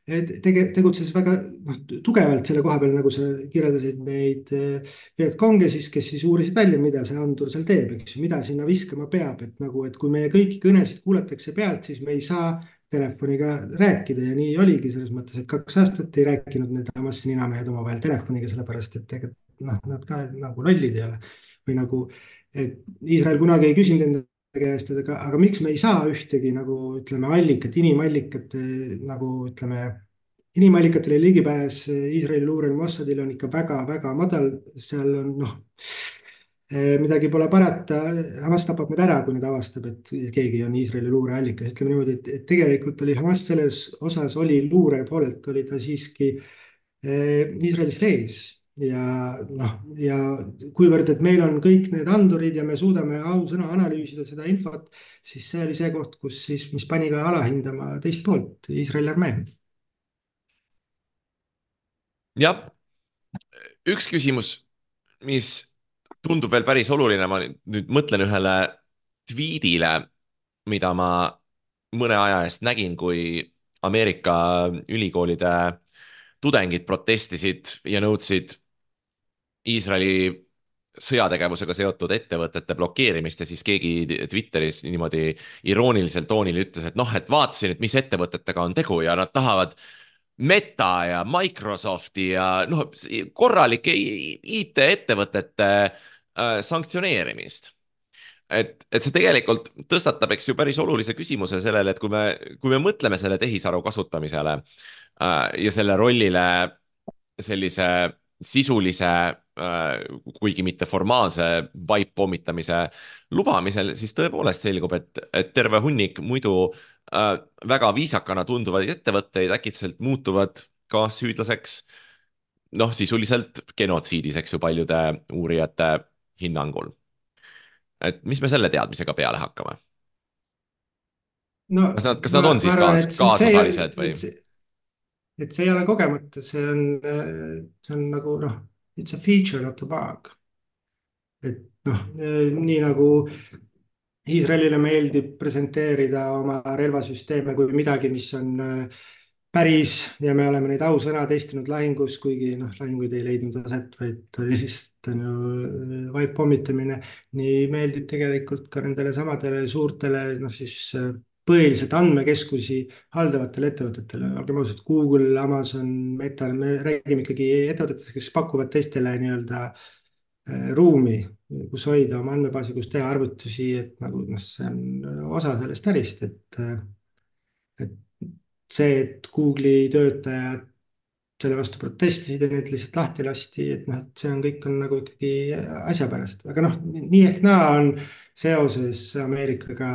tegutses väga noh, tugevalt selle koha peal, nagu sa kirjeldasid neid Vietconge siis, kes siis uurisid välja, mida see andur seal teeb, eks ju, mida sinna viskama peab, et nagu, et kui meie kõiki kõnesid kuulatakse pealt, siis me ei saa telefoniga rääkida ja nii oligi selles mõttes, et 2 aastat ei rääkinud need Hamasi ninamehed omavahel telefoniga, sellepärast et ega noh, nad ka nagu lollid ei ole või nagu, et Iisrael kunagi ei küsinud enda käest, et aga miks me ei saa ühtegi nagu ütleme allikat, inimallikat nagu ütleme, inimallikatele ligipääs Iisraeli luurel Mossadil on ikka väga-väga madal, seal on noh, midagi pole parata, Hamas tapab need ära, kui nad avastab, et keegi on Iisraeli luureallikas, ütleme niimoodi, et tegelikult oli Hamas selles osas oli luure poolelt oli ta siiski Iisraelist ees ja noh, ja kuivõrd, et meil on kõik need andurid ja me suudame ausõna analüüsida seda infot, siis see oli see koht, kus siis, mis pani ka alahindama teist poolt, Iisraeli armee. jah, üks küsimus, mis tundub veel päris oluline, ma nüüd mõtlen ühele tweetile, mida ma mõne aja eest nägin, kui Ameerika ülikoolide tudengid protestisid ja nõudsid Iisraeli sõjategevusega seotud ettevõtete blokeerimist ja siis keegi Twitteris niimoodi iroonilisel toonil ütles, et noh, et vaatasin, et mis ettevõtetega on tegu ja nad tahavad Meta ja Microsofti ja noh, korralike IT-ettevõtete sanktsioneerimist. Et see tegelikult tõstatab, eks ju, päris olulise küsimuse sellele, et kui me mõtleme selle tehisaru kasutamisele ja selle rollile sellise sisulise, kuigi mitte formaalse vaip-pommitamise lubamisel, siis tõepoolest selgub, et terve hunnik muidu väga viisakana tunduvaid ettevõtteid äkitselt muutuvad kaassüüdlaseks, noh, sisuliselt genotsiidis, eks ju, paljude uurijate hinnangul. Et mis me selle teadmisega peale hakkame? no Kas nad on ma siis arvan, et kaasosalised või? et see ei ole kogemata, see on nagu noh, it's a feature, not a bug. Et noh, nii nagu Iisraelile meeldib presenteerida oma relvasüsteeme kui midagi, mis on päris ja me oleme neid ausõna testinud lahingus, kuigi noh, lahinguid ei leidnud aset, vaid oli lihtsalt on ju vaikpommitamine. nii meeldib tegelikult ka nendele samadele suurtele noh, siis põhiliselt andmekeskusi haldavatele ettevõtetele, olgem ausad, Google, Amazon, Meta, me räägime ikkagi ettevõtetest, kes pakuvad teistele nii-öelda ruumi, kus hoida oma andmebaasi, kus teha arvutusi, et nagu noh, see on osa sellest ärist, et see, et Google'i töötajad selle vastu protestisid ja need lihtsalt lahti lasti, et noh, et see on kõik on nagu ikkagi asjapärast, aga noh, nii ehk naa on seoses Ameerikaga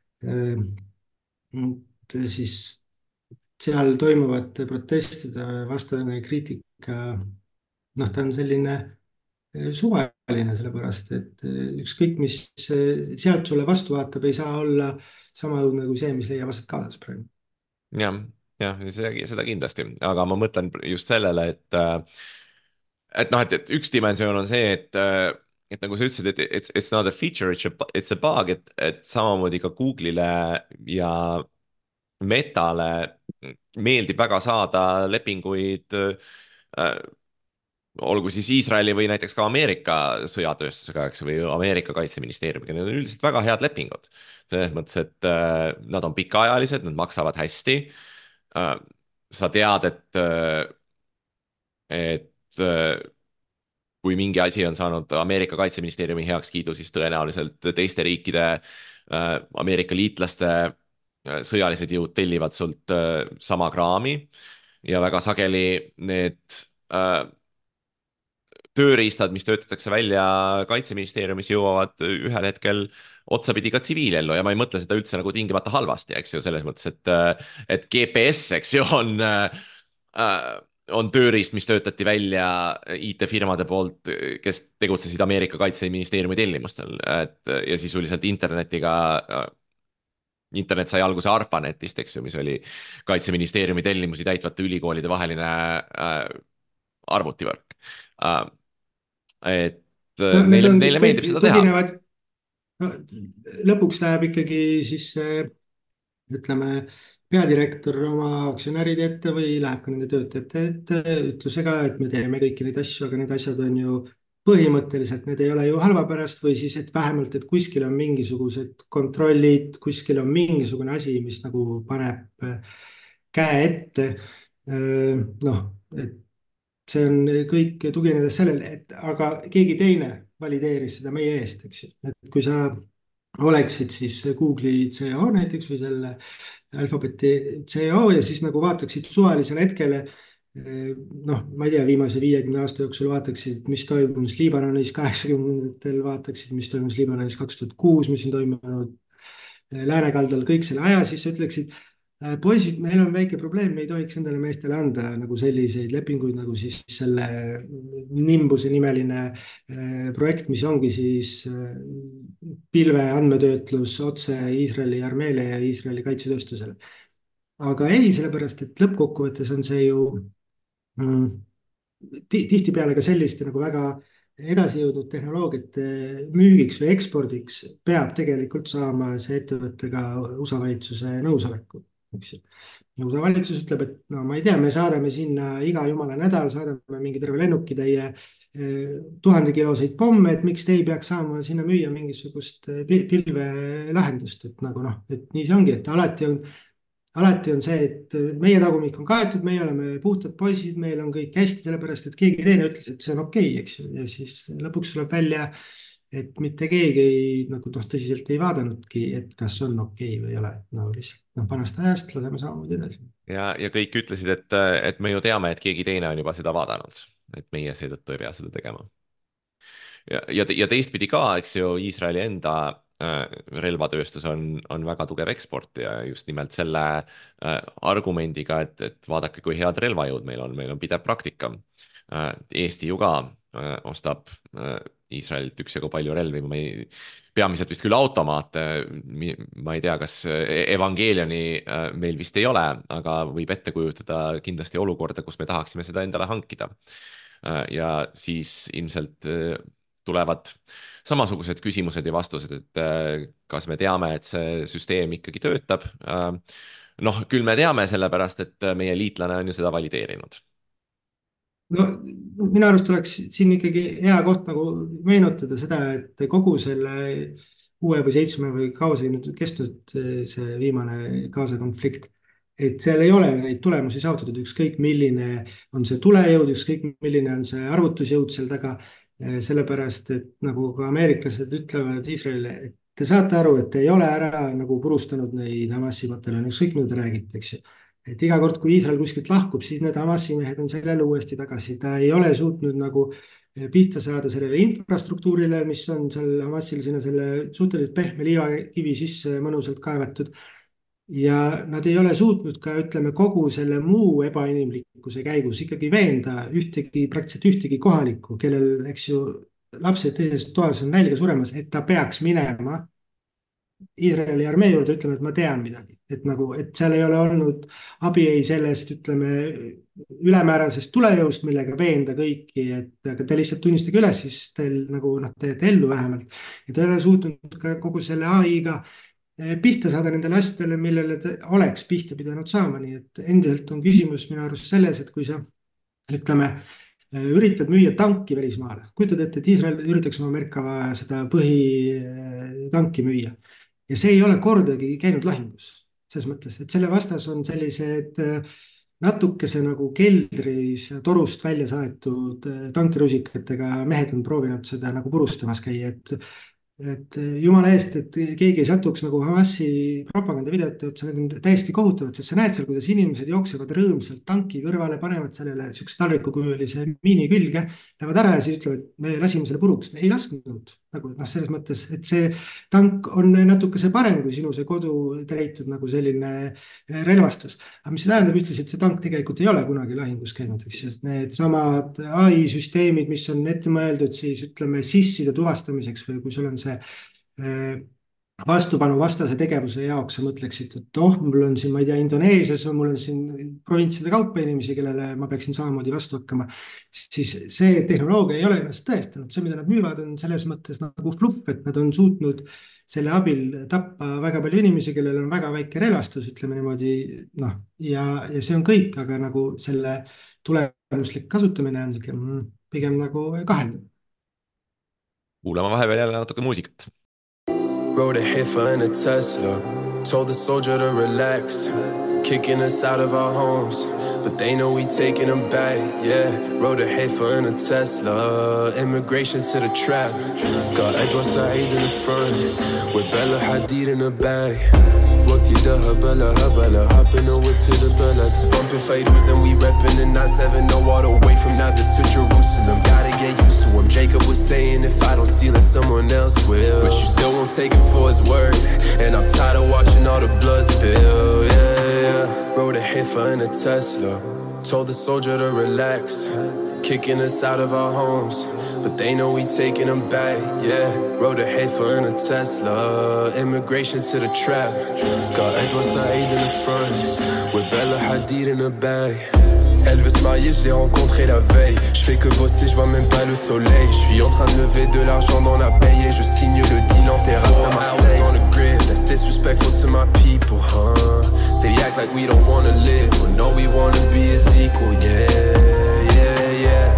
siis seal toimuvate protestide vastane kriitika, noh, ta on selline suvaline, sellepärast et ükskõik, mis sealt sulle vastu vaatab, ei saa olla samasugune kui see, mis leiab aset Gazas praegu. jah, jah, seda kindlasti, aga ma mõtlen just sellele, et noh, et üks dimensioon on see, et nagu sa ütlesid, et it's not a feature, it's a bug, et samamoodi ka Google'ile ja Metale meeldib väga saada lepinguid olgu siis Iisraeli või näiteks ka Ameerika sõjatööstusega, eks, või Ameerika kaitseministeeriumiga, need on üldiselt väga head lepingud. selles mõttes, et nad on pikaajalised, nad maksavad hästi. sa tead, et kui mingi asi on saanud Ameerika kaitseministeeriumi heakskiidu, siis tõenäoliselt teiste riikide, Ameerika liitlaste sõjalised jõud tellivad sult sama kraami ja väga sageli need tööriistad, mis töötatakse välja kaitseministeeriumis, jõuavad ühel hetkel otsapidi ka tsiviilellu ja ma ei mõtle seda üldse nagu tingimata halvasti, eks ju, selles mõttes, et GPS, eks ju, on tööriist, mis töötati välja IT-firmade poolt, kes tegutsesid Ameerika kaitseministeeriumi tellimustel, ja sisuliselt internet sai alguse ARPANETist, eks ju, mis oli kaitseministeeriumi tellimusi täitvate ülikoolide vaheline arvutivõrk. Et no need on neile meeldib kõik seda teha. tuginevad, no, lõpuks läheb ikkagi siis ütleme, peadirektor oma aktsionäride ette või läheb ka nende töötajate ette ütlusega, et me teeme kõiki neid asju, aga need asjad on ju põhimõtteliselt, need ei ole ju halva pärast või siis, et vähemalt, et kuskil on mingisugused kontrollid, kuskil on mingisugune asi, mis nagu paneb käe ette. Noh, et see on kõik tuginedes sellele, et aga keegi teine valideeris seda meie eest, eks ju. et kui sa oleksid siis Google'i CEO näiteks või selle Alphabeti CEO ja siis nagu vaataksid suvalisel hetkel, noh, ma ei tea, viimase 50 aasta jooksul vaataksid, mis toimus Liibanonis 80-ndatel, vaataksid, mis toimus Liibanonis 2006, mis on toimunud läänekaldal, kõik selle aja, siis sa ütleksid, poisid, meil on väike probleem, me ei tohiks nendele meestele anda nagu selliseid lepinguid, nagu siis selle Nimbuse nimeline projekt, mis ongi siis pilve andmetöötlus otse Iisraeli armeele ja Iisraeli kaitsetööstusele. aga ei, sellepärast et lõppkokkuvõttes on see ju mm, tihtipeale ka selliste nagu väga edasi jõudnud tehnoloogiate müügiks või ekspordiks peab tegelikult saama see ettevõte ka USA valitsuse nõusoleku, eks ju. ja USA valitsus ütleb, et no ma ei tea, me saadame sinna iga jumala nädal, saadame mingi terve lennukitäie 1000-kiloseid pomme, et miks te ei peaks saama sinna müüa mingisugust pilvelahendust, et nagu noh, et nii see ongi, et alati on see, et meie tagumik on kaetud, meie oleme puhtad poisid, meil on kõik hästi, sellepärast et keegi teine ütles, et see on okei, eks ju, ja siis lõpuks tuleb välja, et mitte keegi nagu noh, tõsiselt ei vaadanudki, et kas on okei või ei ole, et no lihtsalt noh, vanast ajast laseme samamoodi edasi. ja kõik ütlesid, et me ju teame, et keegi teine on juba seda vaadanud, et meie seetõttu ei pea seda tegema. ja teistpidi ka, eks ju, Iisraeli enda relvatööstus on väga tugev eksportija just nimelt selle argumendiga, et vaadake, kui head relvajõud meil on pidev praktika. Eesti ju ka ostab Iisraelilt üksjagu palju relvi, peamiselt vist küll automaate, ma ei tea, kas Evangelioni meil vist ei ole, aga võib ette kujutada kindlasti olukorda, kus me tahaksime seda endale hankida. ja siis ilmselt tulevad samasugused küsimused ja vastused, et kas me teame, et see süsteem ikkagi töötab. Noh, küll me teame, sellepärast et meie liitlane on ju seda valideerinud. no minu arust oleks siin ikkagi hea koht nagu meenutada seda, et kogu selle 6 või 7 või kaua see nüüd kestnud, see viimane Gaza konflikt, et seal ei ole neid tulemusi saavutatud, ükskõik milline on see tulejõud, ükskõik milline on see arvutusjõud seal taga, sellepärast et nagu ka ameeriklased ütlevad Iisraelile, et te saate aru, et te ei ole ära nagu purustanud neid Hamasi pataljone, ükskõik mida te räägite, eks ju. et iga kord, kui Iisrael kuskilt lahkub, siis need Hamasi mehed on seal jälle uuesti tagasi, ta ei ole suutnud nagu pihta saada sellele infrastruktuurile, mis on seal Hamasil sinna selle suhteliselt pehme liivakivi sisse mõnusalt kaevatud. ja nad ei ole suutnud ka, ütleme, kogu selle muu ebainimlikkuse käigus ikkagi veenda praktiliselt ühtegi kohalikku, kellel, eks ju, lapsed teises toas on nälga suremas, et ta peaks minema Iisraeli armee juurde, ütleme, et ma tean midagi, et nagu, et seal ei ole olnud abi ei sellest, ütleme, ülemäärasest tulejõust, millega veenda kõiki, et aga te lihtsalt tunnistage üles, siis teil nagu noh, te jääte ellu vähemalt. ja ta ei ole suutnud ka kogu selle ai-ga pihta saada nendele asjadele, millele ta oleks pihta pidanud saama, nii et endiselt on küsimus minu arust selles, et kui sa ütleme, üritad müüa tanki välismaale, kujutad ette, et Iisrael üritaks oma Merkava seda põhitanki müüa ja see ei ole kordagi käinud lahingus, selles mõttes, et selle vastas on sellised natukese nagu keldris torust välja saetud tankirusikatega mehed on proovinud seda nagu purustamas käia, et jumala eest, et keegi ei satuks nagu Hamasi propagandavideote otsa, need on täiesti kohutavad, sest sa näed seal, kuidas inimesed jooksevad rõõmsalt tanki kõrvale, panevad sellele siukse taldrikukujulise miini külge, lähevad ära ja siis ütlevad, me lasime selle puruks. ei lasknud, nagu noh, selles mõttes, et see tank on natukese parem kui sinu see kodu treitud nagu selline relvastus. aga mis see tähendab ühtlasi, et see tank tegelikult ei ole kunagi lahingus käinud, eks ju, needsamad ai süsteemid, mis on ette mõeldud siis ütleme sisside tuvastamiseks või kui sul on see vastupanuvastase tegevuse jaoks sa mõtleksid, et oh, mul on siin, ma ei tea, Indoneesias on, mul on siin provintside kaupa inimesi, kellele ma peaksin samamoodi vastu hakkama, siis see tehnoloogia ei ole ennast tõestanud, see, mida nad müüvad, on selles mõttes nagu fluff, et nad on suutnud selle abil tappa väga palju inimesi, kellel on väga väike relvastus, ütleme niimoodi, noh, ja see on kõik, aga nagu selle tulemuslik kasutamine on sihuke pigem nagu kaheldav. kuulame vahepeal jälle natuke muusikat. Rode a heifer in a Tesla. Told the soldier to relax. Kicking us out of our homes. But they know we taking them back. Yeah, rode a heifer in a Tesla. Immigration to the trap. Got Edward Said in the front. With Bella Hadid in the back. وقت يدها بلا هبلا. Hop in the whip to the bellas. Bumping Fados and we reppin' the 9-7. No all the way from Naples to Jerusalem. Gotta get used to him. Jacob was saying if I don't steal it, someone else will. But you still won't take him for his word. And I'm tired of watching all the blood spill. Yeah. Rode a heifer in a Tesla. Told the soldier to relax. Kicking us out of our homes. But they know we taking them back, yeah. Rode a heifer in a Tesla. Immigration to the trap. Got Edward Said in the front. With Bella Hadid in the back. Elvis marié, je l'ai rencontré la veille. Je fais que bosser, je vois même pas le soleil. Je suis en train de lever de l'argent dans la baie. Et je signe le deal en terrasse à Marseille. On the grid, that's disrespectful to my people, huh? They act like we don't wanna live. But no, we wanna be his equal, yeah, yeah, yeah.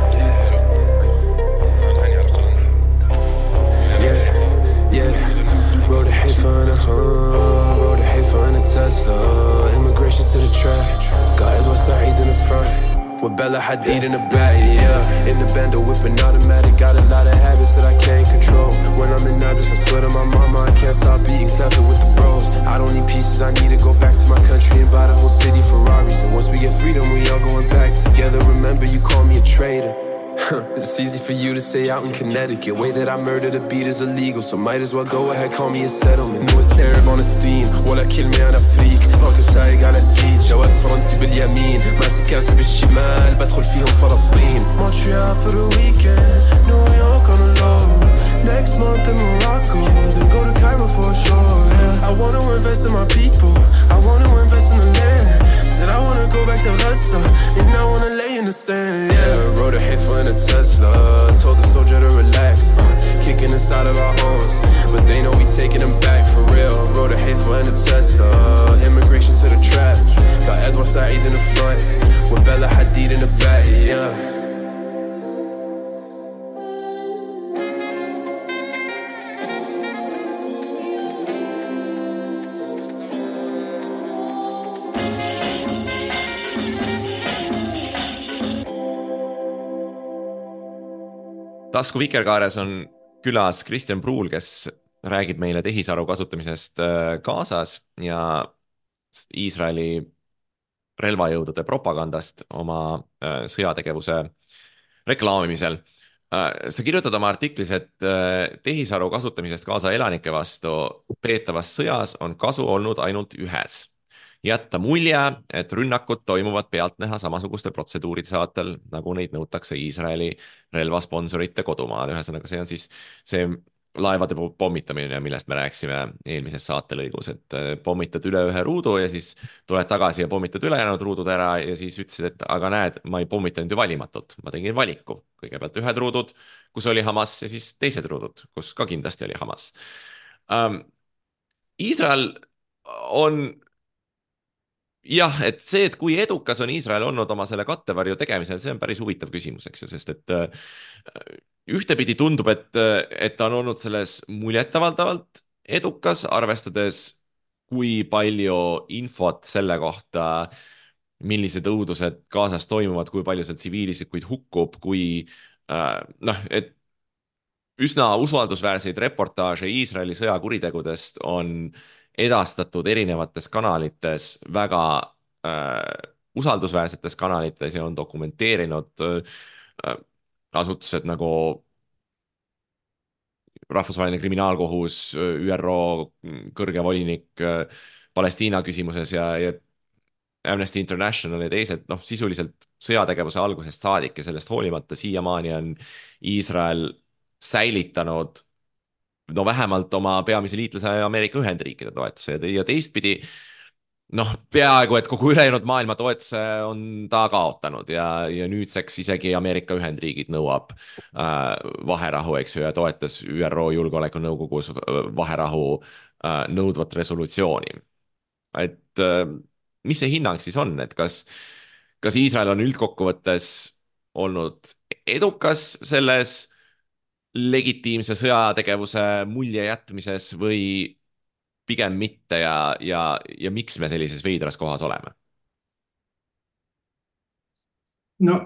Rode a heifer in a rode a heifer in a Tesla. Immigration to the track. Got Edward Said in the front. With Bella Hadid in the back, yeah. In the bando whipping automatic. Got a lot of habits that I can't control. When I'm in Naples, I swear to my mama I can't stop beating clever with the bros. I don't need pieces, I need to go back to my country and buy the whole city Ferraris. And once we get freedom, we all going back together. Remember, you call me a traitor. It's easy for you to say out in Connecticut. Way that I murdered a beat is illegal, so might as well go ahead, call me a settlement. No استعرب on the scene ولا كلمة أنا فريك. راكب سايق على البيت جواز فرنسي باليمين. ماسك كاسي بالشمال بدخل فيهم فلسطين. Montreal for the weekend, New York on the low. Next month in Morocco, then go to Cairo for a show, yeah. I wanna invest in my people, I wanna invest in the land. Said I wanna go back to Gaza, and I wanna lay in the sand, yeah. Rode a heifer in a Tesla, told the soldier to relax, kicking us out of our homes, but they know we taking them back for real. Rode a heifer in a Tesla, immigration to the trap. Got Edward Said in the front, with Bella Hadid in the back, yeah. Tasku Vikerkaares on külas Kristjan Pruul, kes räägib meile tehisaru kasutamisest Gazas ja Iisraeli relvajõudude propagandast oma sõjategevuse reklaamimisel. Sa kirjutad oma artiklis, et tehisaru kasutamisest Gaza elanike vastu peetavas sõjas on kasu olnud ainult ühes. Jätta mulje, et rünnakud toimuvad pealtnäha samasuguste protseduuride saatel, nagu neid nõutakse Iisraeli relvasponsorite kodumaal. Ühesõnaga, see on siis see laevade pommitamine, millest me rääksime eelmises saatelõigus, et pommitad üle ühe ruudu ja siis tuled tagasi ja pommitad ülejäänud ruudud ära ja siis ütlesid, et aga näed, ma ei pommitanud ju valimatult. Ma tegin valiku. Kõigepealt ühed ruudud, kus oli Hamas ja siis teised ruudud, kus ka kindlasti oli Hamas. Iisrael on jah, et see, et kui edukas on Iisrael olnud oma selle kattevarju tegemisel, see on päris huvitav küsimus, eks ju, sest et ühtepidi tundub, et ta on olnud selles muljetavaldavalt edukas, arvestades kui palju infot selle kohta, millised õudused Gazas toimuvad, kui palju seal tsiviilisikuid hukkub, kui et üsna usaldusväärseid reportaaže Iisraeli sõjakuritegudest on edastatud erinevates kanalites, väga usaldusväärsetes kanalites ja on dokumenteerinud asutused nagu Rahvusvaheline Kriminaalkohus, ÜRO kõrge volinik Palestiina küsimuses ja Amnesty International ja teised, sisuliselt sõjategevuse algusest saadik ja sellest hoolimata siiamaani on Iisrael säilitanud no vähemalt oma peamise liitlase Ameerika Ühendriikide toetuse ja teistpidi noh, peaaegu et kogu ülejäänud maailma toetuse on ta kaotanud ja nüüdseks isegi Ameerika Ühendriigid nõuab vaherahu, eks ju, ja toetas ÜRO Julgeolekunõukogus vaherahu nõudvat resolutsiooni. Et mis see hinnang siis on, et kas Iisrael on üldkokkuvõttes olnud edukas selles legitiimse sõjategevuse mulje jätmises või pigem mitte ja miks me sellises veidras kohas oleme? No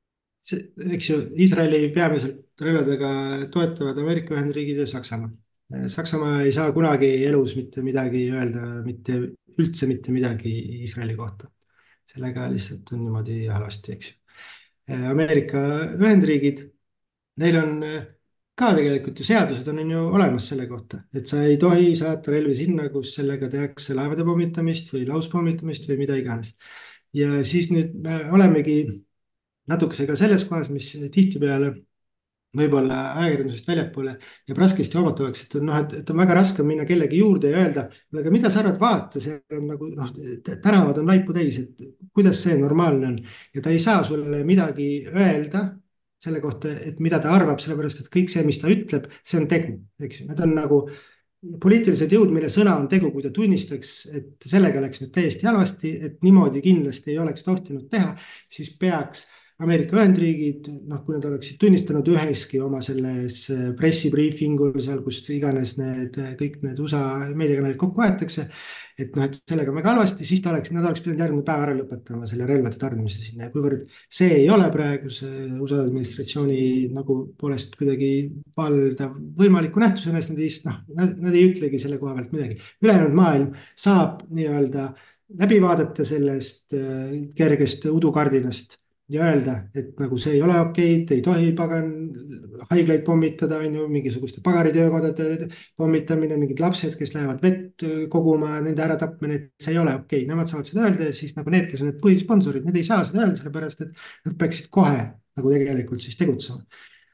eks ju, Iisraeli peamiselt relvadega toetavad Ameerika Ühendriigid ja Saksamaa. Saksamaa ei saa kunagi elus mitte midagi öelda, üldse mitte midagi Iisraeli kohta. Sellega lihtsalt on niimoodi halvasti, eks ju. Ameerika Ühendriigid, neil on ka tegelikult ju seadused on ju olemas selle kohta, et sa ei tohi saata relvi sinna, kus sellega tehakse laevade pommitamist või lauspommitamist või mida iganes. Ja siis nüüd me olemegi natukese ka selles kohas, mis tihtipeale võib-olla ajakirjandusest väljapoole jääb raskesti hoomatavaks, et on väga raske minna kellegi juurde ja öelda, aga mida sa arvad, vaata, see on nagu tänavad on laipu täis, et kuidas see normaalne on. Ja ta ei saa sulle midagi öelda selle kohta, et mida ta arvab, sellepärast et kõik see, mis ta ütleb, see on tegu, eks ju. Need on nagu poliitilised jõud, mille sõna on tegu, kui ta tunnistaks, et sellega läks nüüd täiesti halvasti, et niimoodi kindlasti ei oleks tohtinud teha, siis peaks Ameerika Ühendriigid, kui nad oleksid tunnistanud üheski oma selles pressibriefingul seal, kus iganes kõik need USA meediakanalid kokku aetakse, et sellega on väga halvasti, siis nad oleks pidanud järgmine päev ära lõpetama selle relvade tarnimise sinna. Ja kuivõrd see ei ole praeguse USA administratsiooni nagu poolest kuidagi valdav võimaliku nähtusena, nad ei ütlegi selle koha pealt midagi. Ülejäänud maailm saab nii-öelda läbi vaadata sellest kergest udukardinast ja öelda, et nagu see ei ole okei, ei tohi pagan haiglaid pommitada, mingisuguste pagaritöökodade pommitamine, mingid lapsed, kes lähevad vett koguma, nende ära tapmine, et see ei ole okei. Nemad saavad seda öelda ja siis nagu need, kes on need põhisponsorid, need ei saa seda öelda, sellepärast et nad peaksid kohe nagu tegelikult siis tegutsema.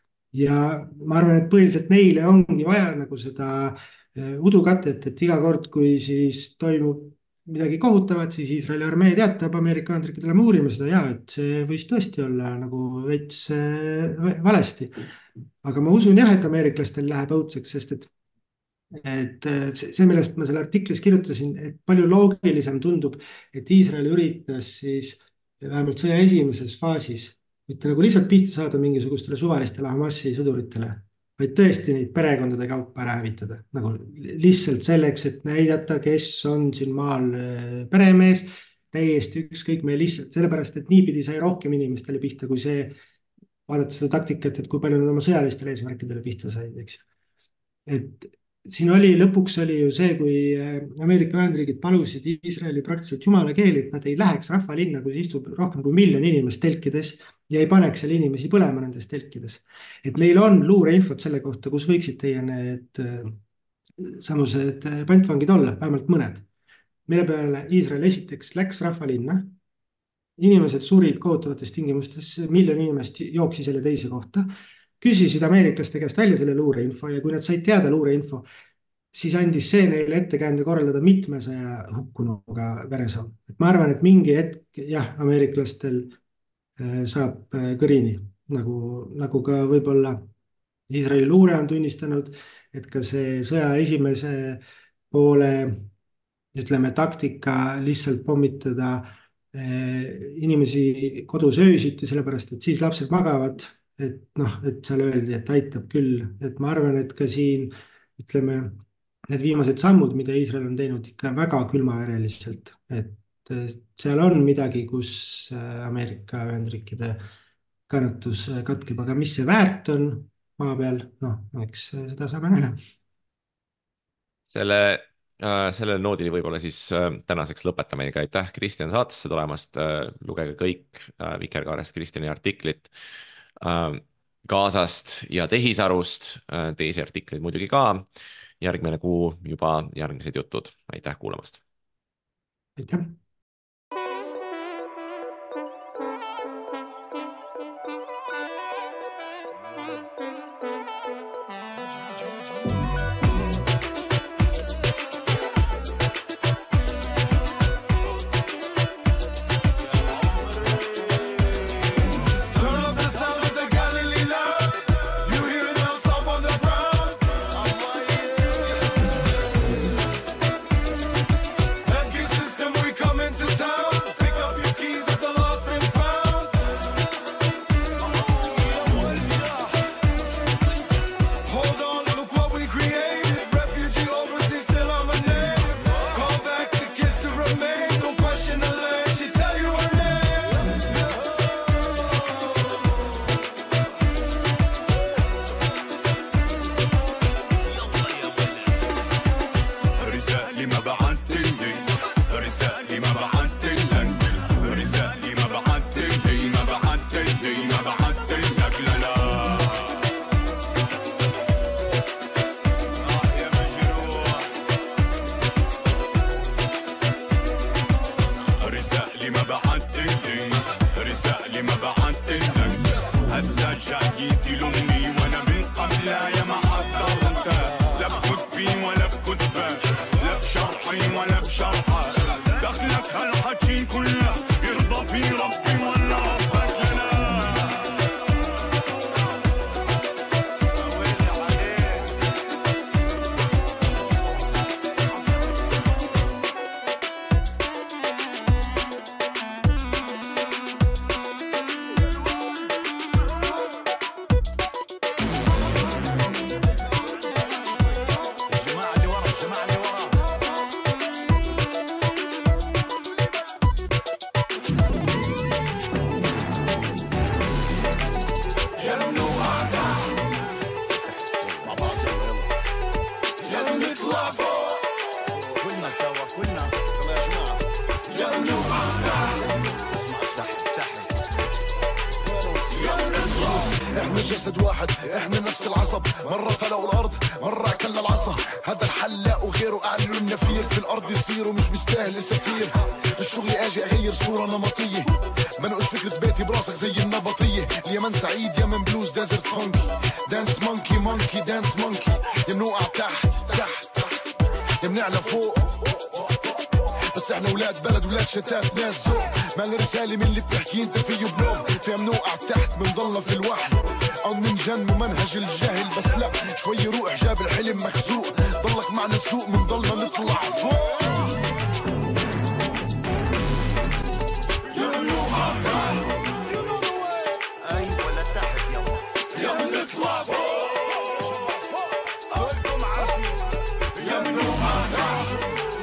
Ja ma arvan, et põhiliselt neile ongi vaja nagu seda udukatet, et iga kord, kui siis toimub midagi kohutavat, siis Iisraeli armee teatab Ameerika Ühendriikidele, me uurime seda ja et see võis tõesti olla nagu veits valesti. Aga ma usun jah, et ameeriklastel läheb õudseks, sest et see, millest ma selle artiklis kirjutasin, et palju loogilisem tundub, et Iisrael üritas siis vähemalt sõja esimeses faasis mitte nagu lihtsalt pihta saada mingisugustele suvalistele Hamasi sõduritele, vaid tõesti neid perekondade kaupa ära hävitada, nagu lihtsalt selleks, et näidata, kes on siin maal peremees, täiesti ükskõik me lihtsalt, sellepärast et niipidi sai rohkem inimestele pihta, kui see, vaadata seda taktikat, et kui palju nad oma sõjalistele eesmärkidele pihta said, eks. Et siin lõpuks oli ju see, kui Ameerika Ühendriigid palusid Iisraeli praktiliselt jumala keeli, et nad ei läheks rahvalinna, kus istub rohkem kui 1 miljon inimest telkides ja ei paneks seal inimesi põlema nendes telkides. Et meil on luureinfot selle kohta, kus võiksid teie need samused pantvangid olla, vähemalt mõned. Mille peale Iisrael esiteks läks rahvalinna, inimesed surid kohutavates tingimustes, 1 miljon inimest jooksis selle teise kohta, küsisid ameeriklaste käest välja selle luureinfo ja kui nad said teada luureinfo, siis andis see neile ettekäände korraldada 700 hukkunuga veresaun. Et ma arvan, et mingi hetk jah, ameeriklastel saab kõrini, nagu ka võib-olla Iisraeli luure on tunnistanud, et ka see sõja esimese poole, ütleme, taktika lihtsalt pommitada inimesi kodus öösiti, sellepärast et siis lapsed magavad, et seal öeldi, et aitab küll, et ma arvan, et ka siin ütleme, need viimased sammud, mida Iisrael on teinud ikka väga külmavereliselt, et seal on midagi, kus Ameerika Ühendriikide kannatus katkeb, aga mis see väärt on maa peal, eks seda saame näha. Sellele noodile võib-olla siis tänaseks lõpetame, aga aitäh Kristjan saatesse tulemast, lugege kõik Vikerkaarest Kristjani artiklit Gazast ja tehisarust, teisi artikleid muidugi ka, järgmine kuu juba järgmised jutud, aitäh kuulamast. Aitäh. جايت تلومني وانا من قبلها يا ما حذرت. لا بكتبي ولا بكتبك، لا بشرحي ولا بشرحك، دخلك هالحكي كله يرضى في ربي ولا ربك لنا. جسد واحد احنا نفس العصب، مرة فلقوا الارض مرة اكلنا العصا. هذا الحل لا وغيره اعلنوا النفير، في الارض يصيروا مش مستاهل سفير. بالشغل اجي اغير صورة نمطية، منقش فكرة بيتي براسك زي النبطية. اليمن سعيد يمن بلوز ديزرت فانكي، دانس مونكي مونكي دانس مونكي. يا منوقع تحت يا منعلى فوق، بس احنا ولاد بلد ولاد شتات ناس ذوق. مال رسالة من اللي بتحكي انت فيه بلوم، فيها منوقع تحت بنضلنا في الوحل او منجن ممنهج الجهل. بس لا شوي روح جاب الحلم مخزوق، ضلك معنا السوق منضلنا نطلع فوق. يا منوقع تحت ايوه لتحت يا منطلع فوق. كلكم عارفين يا منوقع تحت.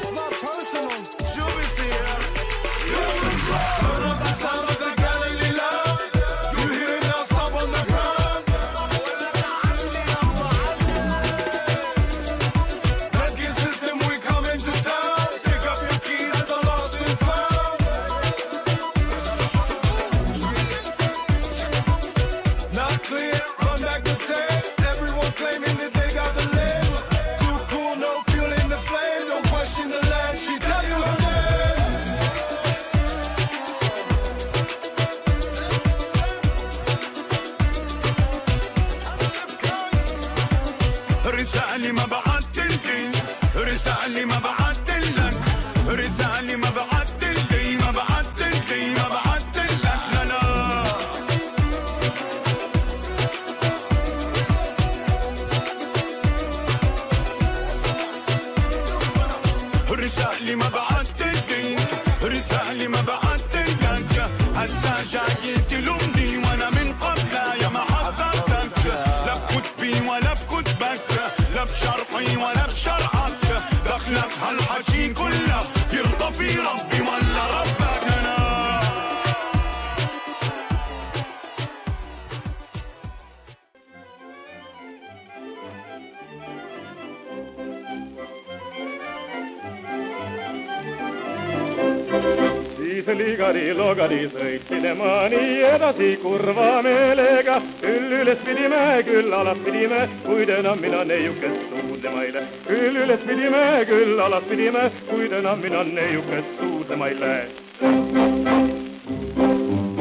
رسالة ما بعت لي، رسالة ما بعت لك، رسالة ما بعت لي، ما بعت لي، ما بعت لك لا لا. رسالة ما بعت لي، رسالة ما بعت لك. هسا جاي تلومني وانا من قبلها يا ما حذرتك. لا بكتبي ولا بكتبك، لا بشرحي ولا بشرعك، دخلك هالحكي كله يرضى في ربي ولا ربك لنا. Ligari logari sõitsin ma nii edasi kurva meelega, küll üles pidime, küll alas pidime, kuid enam mina neiukest suudlema ei lähe. küll üles pidime, küll alas pidime, kuid enam mina neiukest suudlema ei lähe.